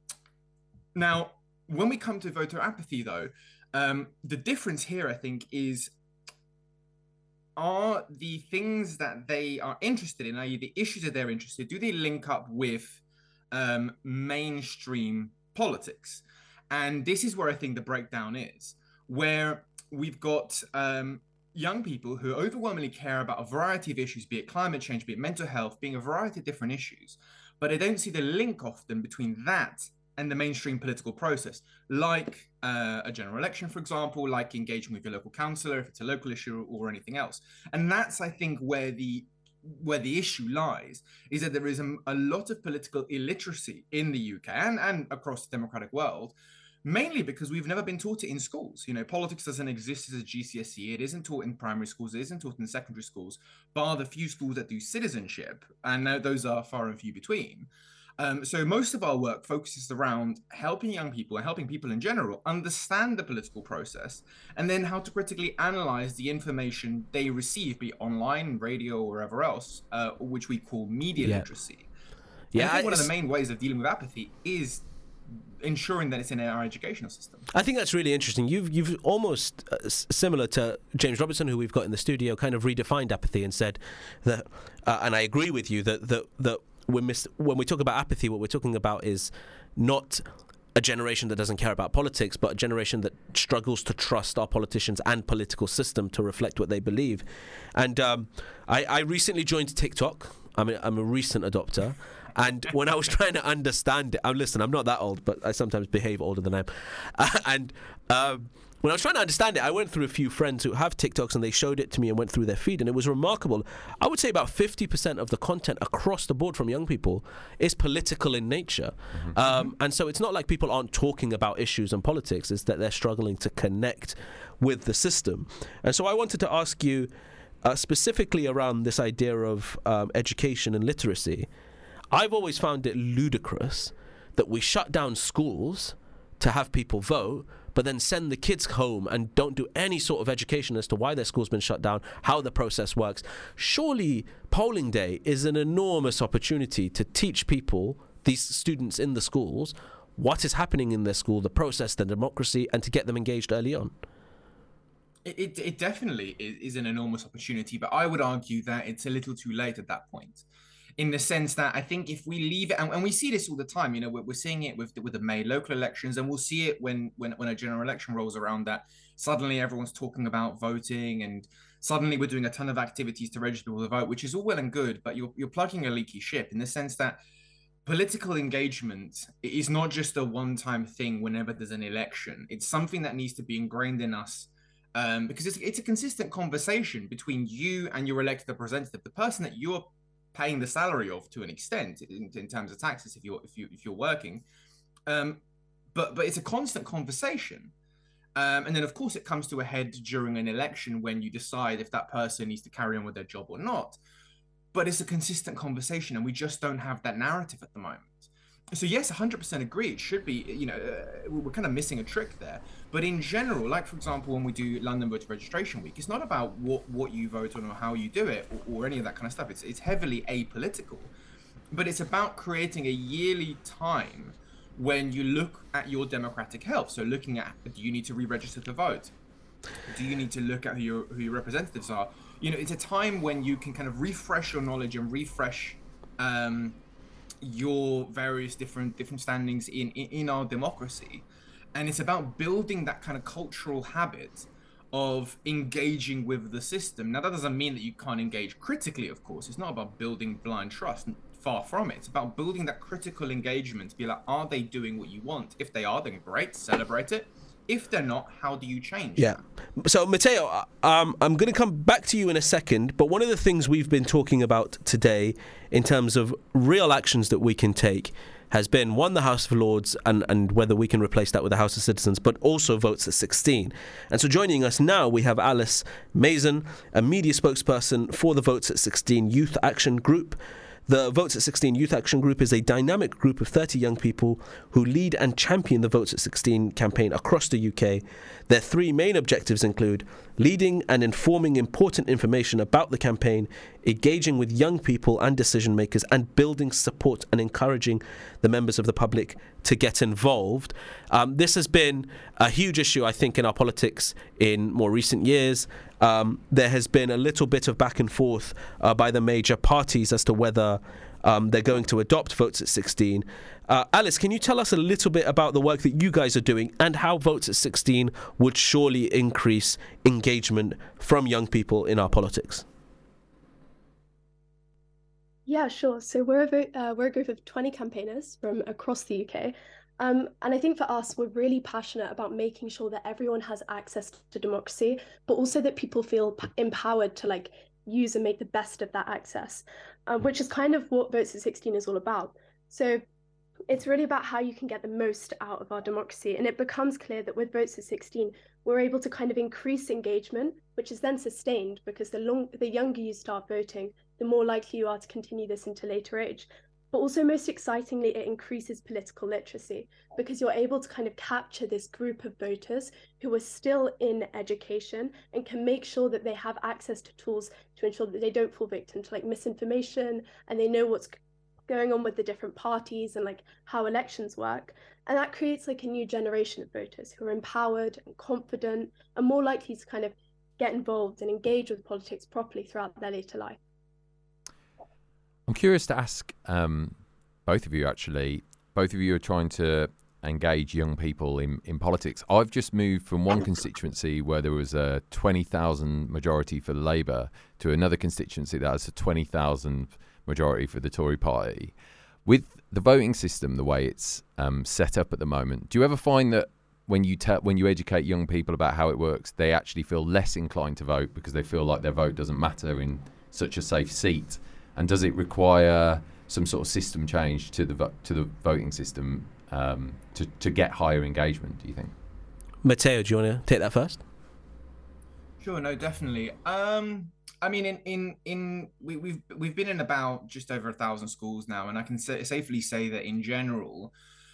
now, when we come to voter apathy, though, um, the difference here, I think, is are the things that they are interested in, that is the issues that they're interested in, do they link up with um, mainstream politics? And this is where I think the breakdown is, where we've got um, young people who overwhelmingly care about a variety of issues, be it climate change, be it mental health, being a variety of different issues, but they don't see the link often between that and the mainstream political process, like uh, a general election, for example, like engaging with your local councillor if it's a local issue or anything else. And that's, I think, where the where the issue lies, is that there is a, a lot of political illiteracy in the U K and, and across the democratic world, mainly because we've never been taught it in schools. You know, politics doesn't exist as a G C S E. It isn't taught in primary schools. It isn't taught in secondary schools, bar the few schools that do citizenship. And those are far and few between. Um, so most of our work focuses around helping young people and helping people in general understand the political process, and then how to critically analyze the information they receive, be it online, radio, or wherever else, uh, which we call media Yeah. literacy. Yeah, And I think I- one of the main ways of dealing with apathy is ensuring that it's in our educational system. I think that's really interesting. You've you've almost uh, s- similar to James Robertson, who we've got in the studio, kind of redefined apathy and said that, uh, and I agree with you that that that when mis- when we talk about apathy, what we're talking about is not a generation that doesn't care about politics, but a generation that struggles to trust our politicians and political system to reflect what they believe. And um, I, I recently joined TikTok. I'm a, I'm a recent adopter. And when I was trying to understand it, I'm listen, I'm not that old, but I sometimes behave older than I am. Uh, and um, when I was trying to understand it, I went through a few friends who have TikToks, and they showed it to me and went through their feed, and it was remarkable. I would say about fifty percent of the content across the board from young people is political in nature. Mm-hmm. Um, and so it's not like people aren't talking about issues and politics, it's that they're struggling to connect with the system. And so I wanted to ask you uh, specifically around this idea of um, education and literacy. I've always found it ludicrous that we shut down schools to have people vote, but then send the kids home and don't do any sort of education as to why their school's been shut down, how the process works. Surely polling day is an enormous opportunity to teach people, these students in the schools, what is happening in their school, the process, the democracy, and to get them engaged early on. It, it, it definitely is, is an enormous opportunity, but I would argue that it's a little too late at that point. In the sense that I think if we leave it, and, and we see this all the time, you know, we're, we're seeing it with the, with the May local elections, and we'll see it when, when when a general election rolls around, that suddenly everyone's talking about voting, and suddenly we're doing a ton of activities to register people to vote, which is all well and good, but you're you're plugging a leaky ship, in the sense that political engagement is not just a one-time thing whenever there's an election. It's something that needs to be ingrained in us. Um, because it's, it's a consistent conversation between you and your elected representative, the person that you're paying the salary of to an extent in, in terms of taxes if you're if you if you're working, um, but but it's a constant conversation, um, and then of course it comes to a head during an election when you decide if that person needs to carry on with their job or not. But it's a consistent conversation, and we just don't have that narrative at the moment. So yes, one hundred percent agree. It should be, you know, uh, we're kind of missing a trick there. But in general, like for example, when we do London Voter Registration Week, it's not about what, what you vote on or how you do it or, or any of that kind of stuff. It's it's heavily apolitical. But it's about creating a yearly time when you look at your democratic health. So looking at, do you need to re-register to vote? Do you need to look at who your who your representatives are? You know, it's a time when you can kind of refresh your knowledge and refresh um, your various different different standings in, in in our democracy. And it's about building that kind of cultural habit of engaging with the system. Now, that doesn't mean that you can't engage critically, of course. It's not about building blind trust, far from it. It's about building that critical engagement to be like, are they doing what you want? If they are, then great, celebrate it. If they're not, how do you change? Yeah. So, Matteo, um, I'm going to come back to you in a second, but one of the things we've been talking about today in terms of real actions that we can take has been, one, the House of Lords and, and whether we can replace that with the House of Citizens, but also votes at sixteen. And so joining us now, we have Alice Mason, a media spokesperson for the Votes at sixteen Youth Action Group. The Votes at sixteen Youth Action Group is a dynamic group of thirty young people who lead and champion the Votes at sixteen campaign across the U K. Their three main objectives include leading and informing important information about the campaign, engaging with young people and decision makers, and building support and encouraging the members of the public to get involved. Um, this has been a huge issue, I think, in our politics in more recent years. Um, there has been a little bit of back and forth uh, by the major parties as to whether um, they're going to adopt Votes at sixteen. Uh, Alice, can you tell us a little bit about the work that you guys are doing and how Votes at sixteen would surely increase engagement from young people in our politics? Yeah, sure. So we're a, vo- uh, we're a group of twenty campaigners from across the U K, Um, and I think for us, we're really passionate about making sure that everyone has access to democracy, but also that people feel p- empowered to like use and make the best of that access, uh, which is kind of what Votes at sixteen is all about. So it's really about how you can get the most out of our democracy. And it becomes clear that with Votes at sixteen, we're able to kind of increase engagement, which is then sustained because the long, the younger you start voting, the more likely you are to continue this into later age. But also most excitingly, it increases political literacy because you're able to kind of capture this group of voters who are still in education and can make sure that they have access to tools to ensure that they don't fall victim to like misinformation, and they know what's going on with the different parties and like how elections work. And that creates like a new generation of voters who are empowered and confident and more likely to kind of get involved and engage with politics properly throughout their later life. I'm curious to ask um, both of you, actually. Both of you are trying to engage young people in, in politics. I've just moved from one constituency where there was a twenty thousand majority for Labour to another constituency that has a twenty thousand majority for the Tory party. With the voting system, the way it's um, set up at the moment, do you ever find that when you te- when you educate young people about how it works, they actually feel less inclined to vote because they feel like their vote doesn't matter in such a safe seat? And does it require some sort of system change to the vo- to the voting system um, to to get higher engagement, do you think? Matteo, do you want to take that first? Sure, no, definitely. Um, I mean, in in in we, we've we've been in about just over a thousand schools now, and I can say, safely say that in general,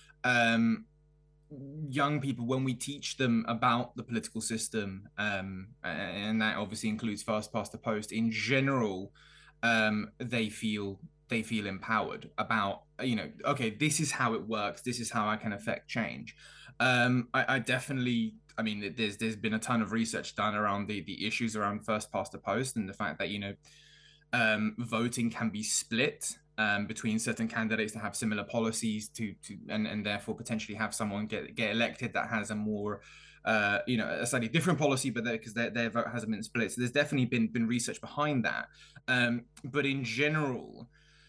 um, young people, when we teach them about the political system, um, and that obviously includes first past the post, in general, um, they feel they feel empowered about, you know, okay, this is how it works. This is how I can affect change. Um, I, I definitely, I mean, there's there's been a ton of research done around the the issues around first past the post and the fact that, you know, um, voting can be split um, between certain candidates that have similar policies to to and, and therefore potentially have someone get get elected that has a more uh, you know, a slightly different policy, but because their, their vote hasn't been split. So there's definitely been been research behind that. Um, but in general,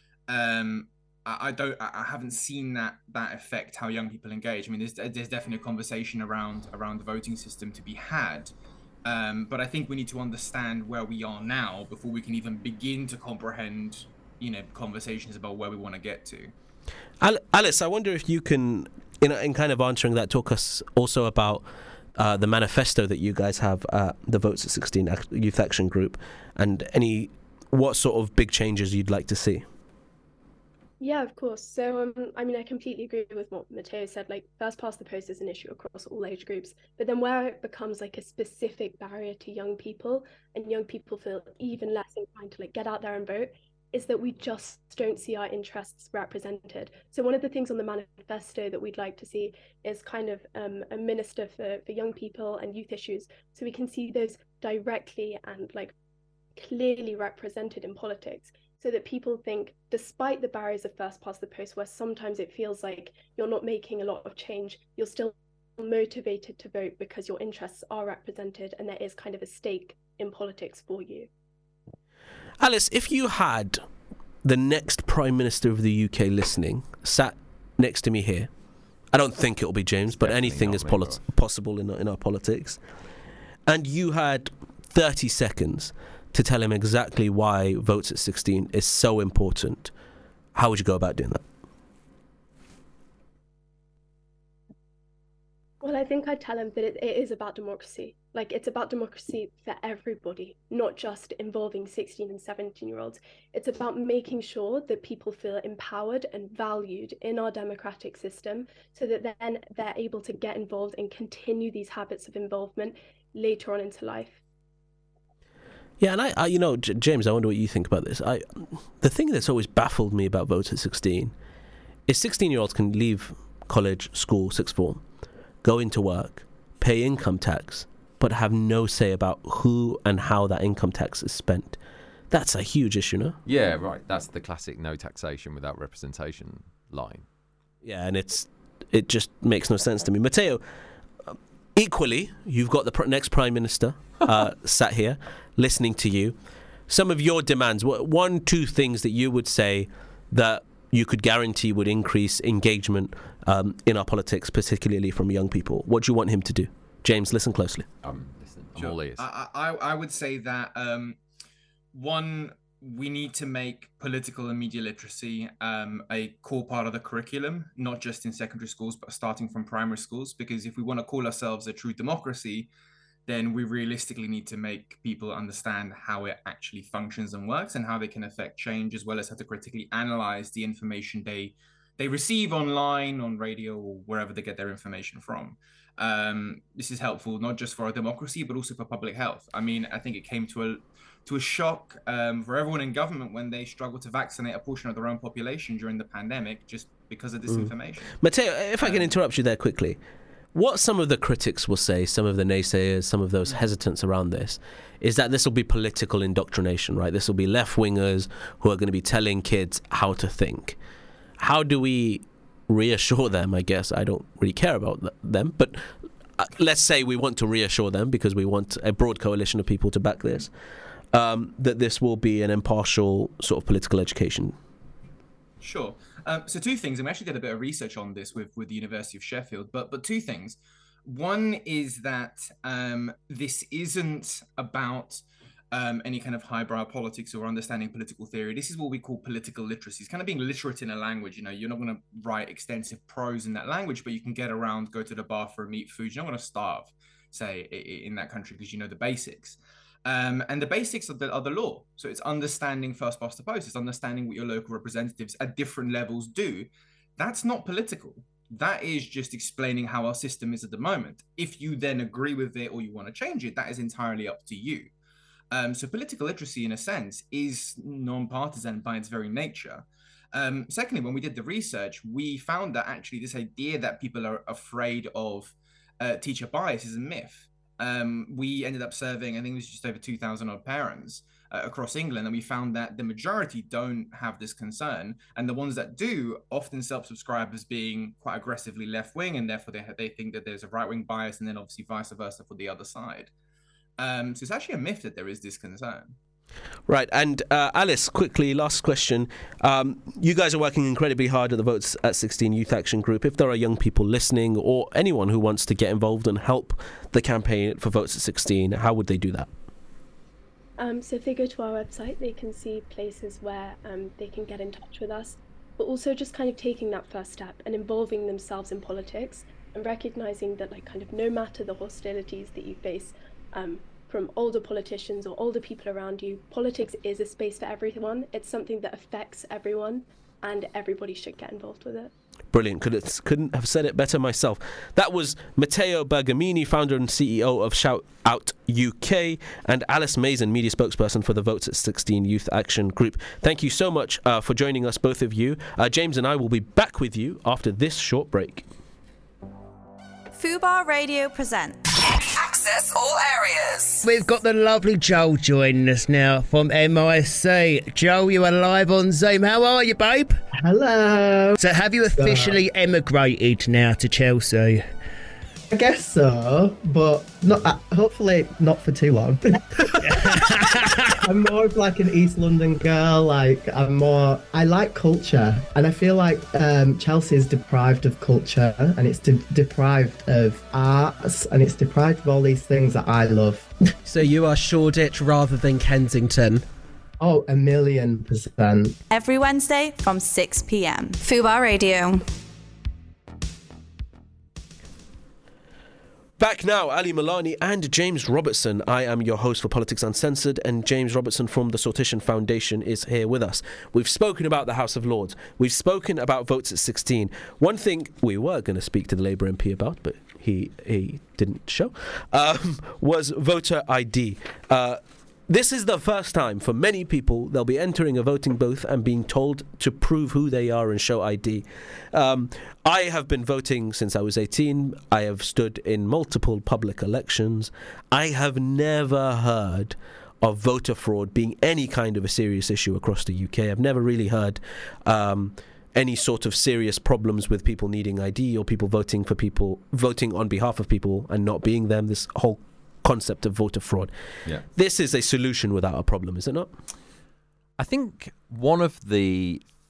um, I, I don't, I haven't seen that that affect how young people engage. I mean, there's there's definitely a conversation around around the voting system to be had. Um, but I think we need to understand where we are now before we can even begin to comprehend, you know, conversations about where we want to get to. Alice, I wonder if you can, in, in kind of answering that, talk us also about uh, the manifesto that you guys have at the Votes at sixteen Youth Action Group, and any what sort of big changes you'd like to see. Yeah, of course. So, um, I mean, I completely agree with what Matteo said. Like, first past the post is an issue across all age groups. But then where it becomes like a specific barrier to young people, and young people feel even less inclined to like get out there and vote, is that we just don't see our interests represented. So one of the things on the manifesto that we'd like to see is kind of um, a minister for, for young people and youth issues, so we can see those directly and like clearly represented in politics, so that people think, despite the barriers of first past the post, where sometimes it feels like you're not making a lot of change, you're still motivated to vote because your interests are represented and there is kind of a stake in politics for you. Alice, if you had the next Prime Minister of the U K listening, sat next to me here, I don't think it'll be James, but anything is poli- possible in, in our politics, and you had thirty seconds to tell him exactly why Votes at sixteen is so important, how would you go about doing that? Well, I think I'd tell him that it, it is about democracy. Like, it's about democracy for everybody, not just involving sixteen and seventeen year olds. It's about making sure that people feel empowered and valued in our democratic system, so that then they're able to get involved and continue these habits of involvement later on into life. Yeah, and I, I you know, J- James, I wonder what you think about this. I, the thing that's always baffled me about Votes at sixteen is sixteen-year-olds can leave college, school, sixth form, go into work, pay income tax, but have no say about who and how that income tax is spent. That's a huge issue, no? Yeah, right. That's the classic no taxation without representation line. Yeah, and it's it just makes no sense to me. Matteo, equally, you've got the pr- next Prime Minister uh, sat here listening to you. Some of your demands, one, two things that you would say that you could guarantee would increase engagement um, in our politics, particularly from young people? What do you want him to do? James, listen closely. Um, listen, I'm Sure. all ears. I, I, I would say that, um, one, we need to make political and media literacy um, a core part of the curriculum, not just in secondary schools, but starting from primary schools. Because if we want to call ourselves a true democracy, then we realistically need to make people understand how it actually functions and works, and how they can affect change, as well as how to critically analyze the information they they receive online, on radio, or wherever they get their information from. Um, this is helpful not just for our democracy, but also for public health. I mean, I think it came to a to a shock um, for everyone in government when they struggled to vaccinate a portion of their own population during the pandemic, just because of this Mm. information. Matteo, if I can interrupt you there quickly, what some of the critics will say, some of the naysayers, some of those hesitants around this, is that this will be political indoctrination, right? This will be left-wingers who are going to be telling kids how to think. How do we reassure them? I guess I don't really care about th- them, but uh, let's say we want to reassure them, because we want a broad coalition of people to back this, um, that this will be an impartial sort of political education. Sure. Um, so two things, and we actually did a bit of research on this with, with the University of Sheffield, but but two things. One is that um, this isn't about um, any kind of highbrow politics or understanding political theory. This is what we call political literacy. It's kind of being literate in a language. You know, you're not going to write extensive prose in that language, but you can get around, go to the bathroom, eat food. You're not going to starve, say, i- i- in that country, because you know the basics. Um, and the basics of the, are the law. So it's understanding first past the post. It's understanding what your local representatives at different levels do. That's not political. That is just explaining how our system is at the moment. If you then agree with it or you want to change it, that is entirely up to you. Um, so political literacy, in a sense, is non-partisan by its very nature. Um, secondly, when we did the research, we found that actually this idea that people are afraid of uh, teacher bias is a myth. Um, we ended up surveying, I think it was just over two thousand odd parents uh, across England, and we found that the majority don't have this concern, and the ones that do often self-subscribe as being quite aggressively left-wing, and therefore they, they think that there's a right-wing bias, and then obviously vice versa for the other side. Um, so it's actually a myth that there is this concern. Right, and uh, Alice, quickly, last question. Um, you guys are working incredibly hard at the Votes at sixteen Youth Action Group. If there are young people listening, or anyone who wants to get involved and help the campaign for Votes at sixteen, how would they do that? Um, so if they go to our website, they can see places where um, they can get in touch with us, but also just kind of taking that first step and involving themselves in politics, and recognizing that, like, kind of no matter the hostilities that you face um, from older politicians or older people around you, politics is a space for everyone. It's something that affects everyone, and everybody should get involved with it. Brilliant. Could it, couldn't have said it better myself. That was Matteo Bergamini, founder and C E O of Shout Out U K, and Alice Mason, media spokesperson for the Votes at sixteen Youth Action Group. Thank you so much uh, for joining us, both of you. Uh, James and I will be back with you after this short break. Fubar Radio presents Access all areas. We've got the lovely Joel joining us now from M I C. Joel, you are live on Zoom. How are you, babe? Hello. So have you officially emigrated now to Chelsea? I guess so, but not. Uh, hopefully not for too long. I'm more of like an East London girl. Like I'm more. I like culture, and I feel like um, Chelsea is deprived of culture, and it's de- deprived of arts, and it's deprived of all these things that I love. So you are Shoreditch rather than Kensington? Oh, a million percent. every Wednesday from six p.m. Fubar Radio. Back now, Ali Milani and James Robertson. I am your host for Politics Uncensored, and James Robertson from the Sortition Foundation is here with us. We've spoken about the House of Lords. We've spoken about Votes at sixteen. One thing we were going to speak to the Labour M P about, but he he didn't show, um, was voter I D. Uh, This is the first time for many people they'll be entering a voting booth and being told to prove who they are and show I D. Um, I have been voting since I was eighteen. I have stood in multiple public elections. I have never heard of voter fraud being any kind of a serious issue across the U K. I've never really heard um, any sort of serious problems with people needing I D or people voting for people, voting on behalf of people and not being them. This whole concept of voter fraud. Yeah. This is a solution without a problem, is it not? I think one of the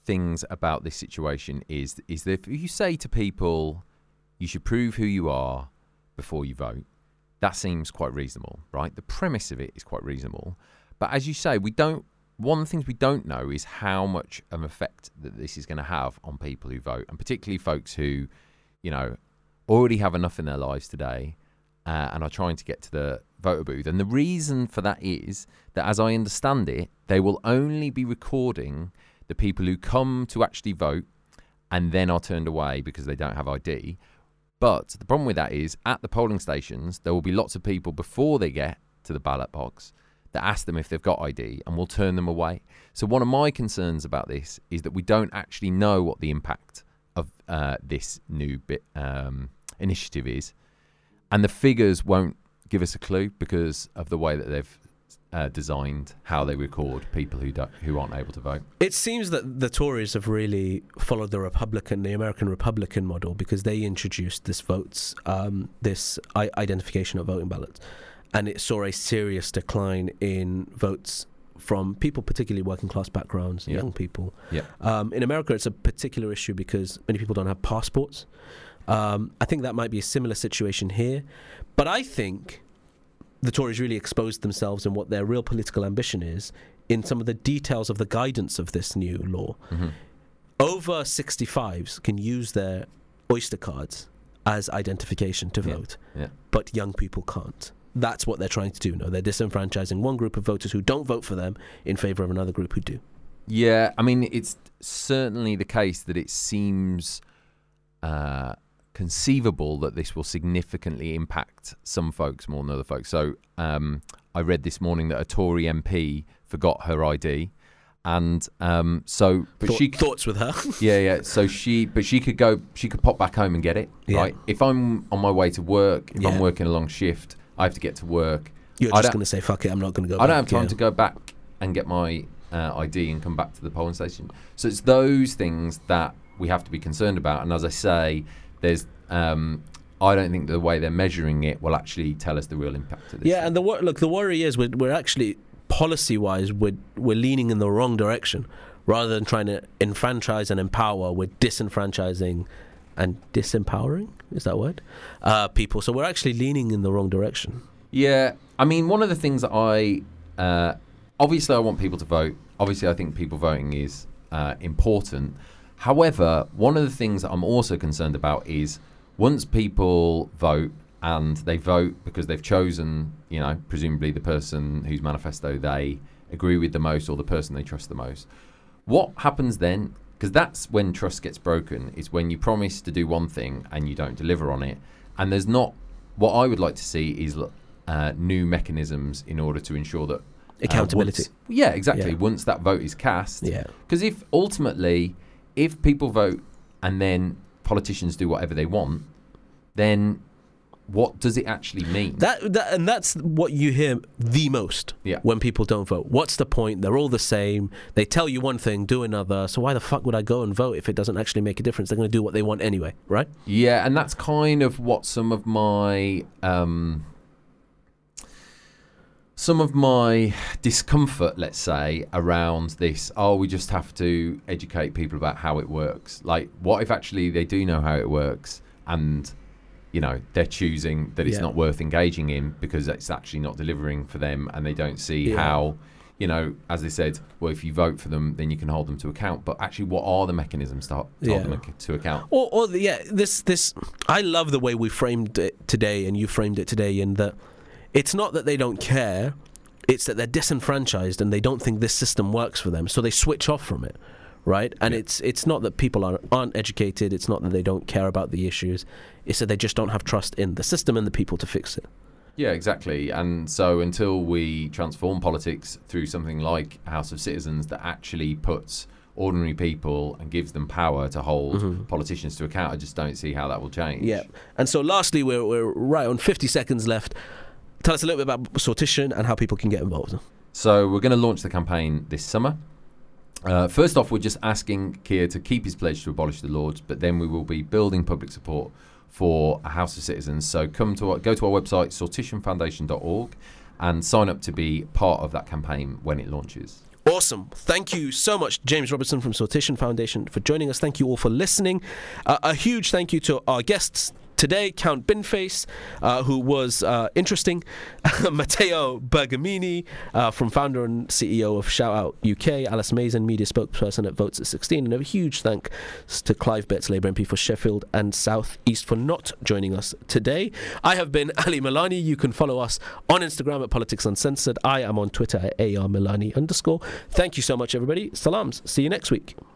things about this situation is is that if you say to people, you should prove who you are before you vote, that seems quite reasonable, right? The premise of it is quite reasonable. But as you say, we don't. One of the things we don't know is how much of an effect that this is going to have on people who vote, and particularly folks who, you know, already have enough in their lives today uh, and are trying to get to the voter booth. And the reason for that is that, as I understand it, they will only be recording the people who come to actually vote and then are turned away because they don't have I D. But the problem with that is, at the polling stations, there will be lots of people before they get to the ballot box that ask them if they've got I D and will turn them away. So one of my concerns about this is that we don't actually know what the impact of uh, this new bit um, initiative is. And the figures won't give us a clue because of the way that they've uh, designed how they record people who don't, who aren't able to vote. It seems that the Tories have really followed the Republican, the American Republican model, because they introduced this votes, um, this I- identification of voting ballots. And it saw a serious decline in votes from people, particularly working class backgrounds, Yeah. young people. Yeah. Um, in America, it's a particular issue because many people don't have passports. Um, I think that might be a similar situation here. But I think the Tories really exposed themselves and what their real political ambition is in some of the details of the guidance of this new law. Mm-hmm. Over sixty-fives can use their Oyster cards as identification to Yeah. vote, Yeah. but young people can't. That's what they're trying to do. No, they're disenfranchising one group of voters who don't vote for them in favour of another group who do. Yeah, I mean, it's certainly the case that it seems uh, conceivable that this will significantly impact some folks more than other folks. So um, I read this morning that a Tory M P forgot her I D. And um, so, but Thought, she thoughts with her. yeah, yeah. So she, but she could go, she could pop back home and get it. Yeah. Right. If I'm on my way to work, if Yeah. I'm working a long shift, I have to get to work. You're I just don't- going to say, fuck it, I'm not going to go I back. don't have time yeah. to go back and get my uh, I D and come back to the polling station. So it's those things that we have to be concerned about. And as I say, there's um, I don't think the way they're measuring it will actually tell us the real impact of this. Yeah, and the wor- look, the worry is we're, we're actually, policy-wise, we're, we're leaning in the wrong direction. Rather than trying to enfranchise and empower, we're disenfranchising and disempowering, is that a word? Uh, people. So we're actually leaning in the wrong direction. Yeah, I mean, one of the things that I uh, obviously I want people to vote. Obviously, I think people voting is uh, important. However, one of the things that I'm also concerned about is once people vote and they vote because they've chosen, you know, presumably the person whose manifesto they agree with the most or the person they trust the most. What happens then? Because that's when trust gets broken, is when you promise to do one thing and you don't deliver on it. And there's not, what I would like to see is uh, new mechanisms in order to ensure that... Uh, Accountability. once, yeah, exactly. Yeah. Once that vote is cast. Yeah. Because if ultimately, if people vote and then politicians do whatever they want, then what does it actually mean? That, that and that's what you hear the most Yeah. when people don't vote. What's the point? They're all the same. They tell you one thing, do another. So why the fuck would I go and vote if it doesn't actually make a difference? They're going to do what they want anyway, right? Yeah, and that's kind of what some of my um, some of my discomfort, let's say, around this. Oh, we just have to educate people about how it works. Like, what if actually they do know how it works and, you know, they're choosing that it's Yeah. not worth engaging in because it's actually not delivering for them, and they don't see Yeah. how, you know, as they said, well, if you vote for them, then you can hold them to account. But actually, what are the mechanisms to, to Yeah. hold them ac- to account? Or, or the, yeah, this this I love the way we framed it today, and you framed it today, in that it's not that they don't care, it's that they're disenfranchised and they don't think this system works for them, so they switch off from it, right? And Yeah. it's it's not that people are, aren't educated, it's not that they don't care about the issues, it's that they just don't have trust in the system and the people to fix it. Yeah, exactly. And so until we transform politics through something like House of Citizens that actually puts ordinary people and gives them power to hold Mhm. politicians to account, I just don't see how that will change. Yeah. And so lastly, we're, we're right on fifty seconds left. Tell us a little bit about Sortition and how people can get involved. So we're going to launch the campaign this summer. Uh, first off, we're just asking Keir to keep his pledge to abolish the Lords, but then we will be building public support for a House of Citizens. So come to our, go to our website, sortition foundation dot org, and sign up to be part of that campaign when it launches. Awesome. Thank you so much, James Robertson from Sortition Foundation, for joining us. Thank you all for listening. Uh, a huge thank you to our guests today, Count Binface, uh, who was uh, interesting, Matteo Bergamini, uh, from founder and C E O of Shout Out U K, Alice Mason, media spokesperson at Votes at sixteen, and a huge thanks to Clive Betts, Labour M P for Sheffield and South East, for not joining us today. I have been Ali Milani. You can follow us on Instagram at Politics Uncensored. I am on Twitter at A R Milani underscore. Thank you so much, everybody. Salams. See you next week.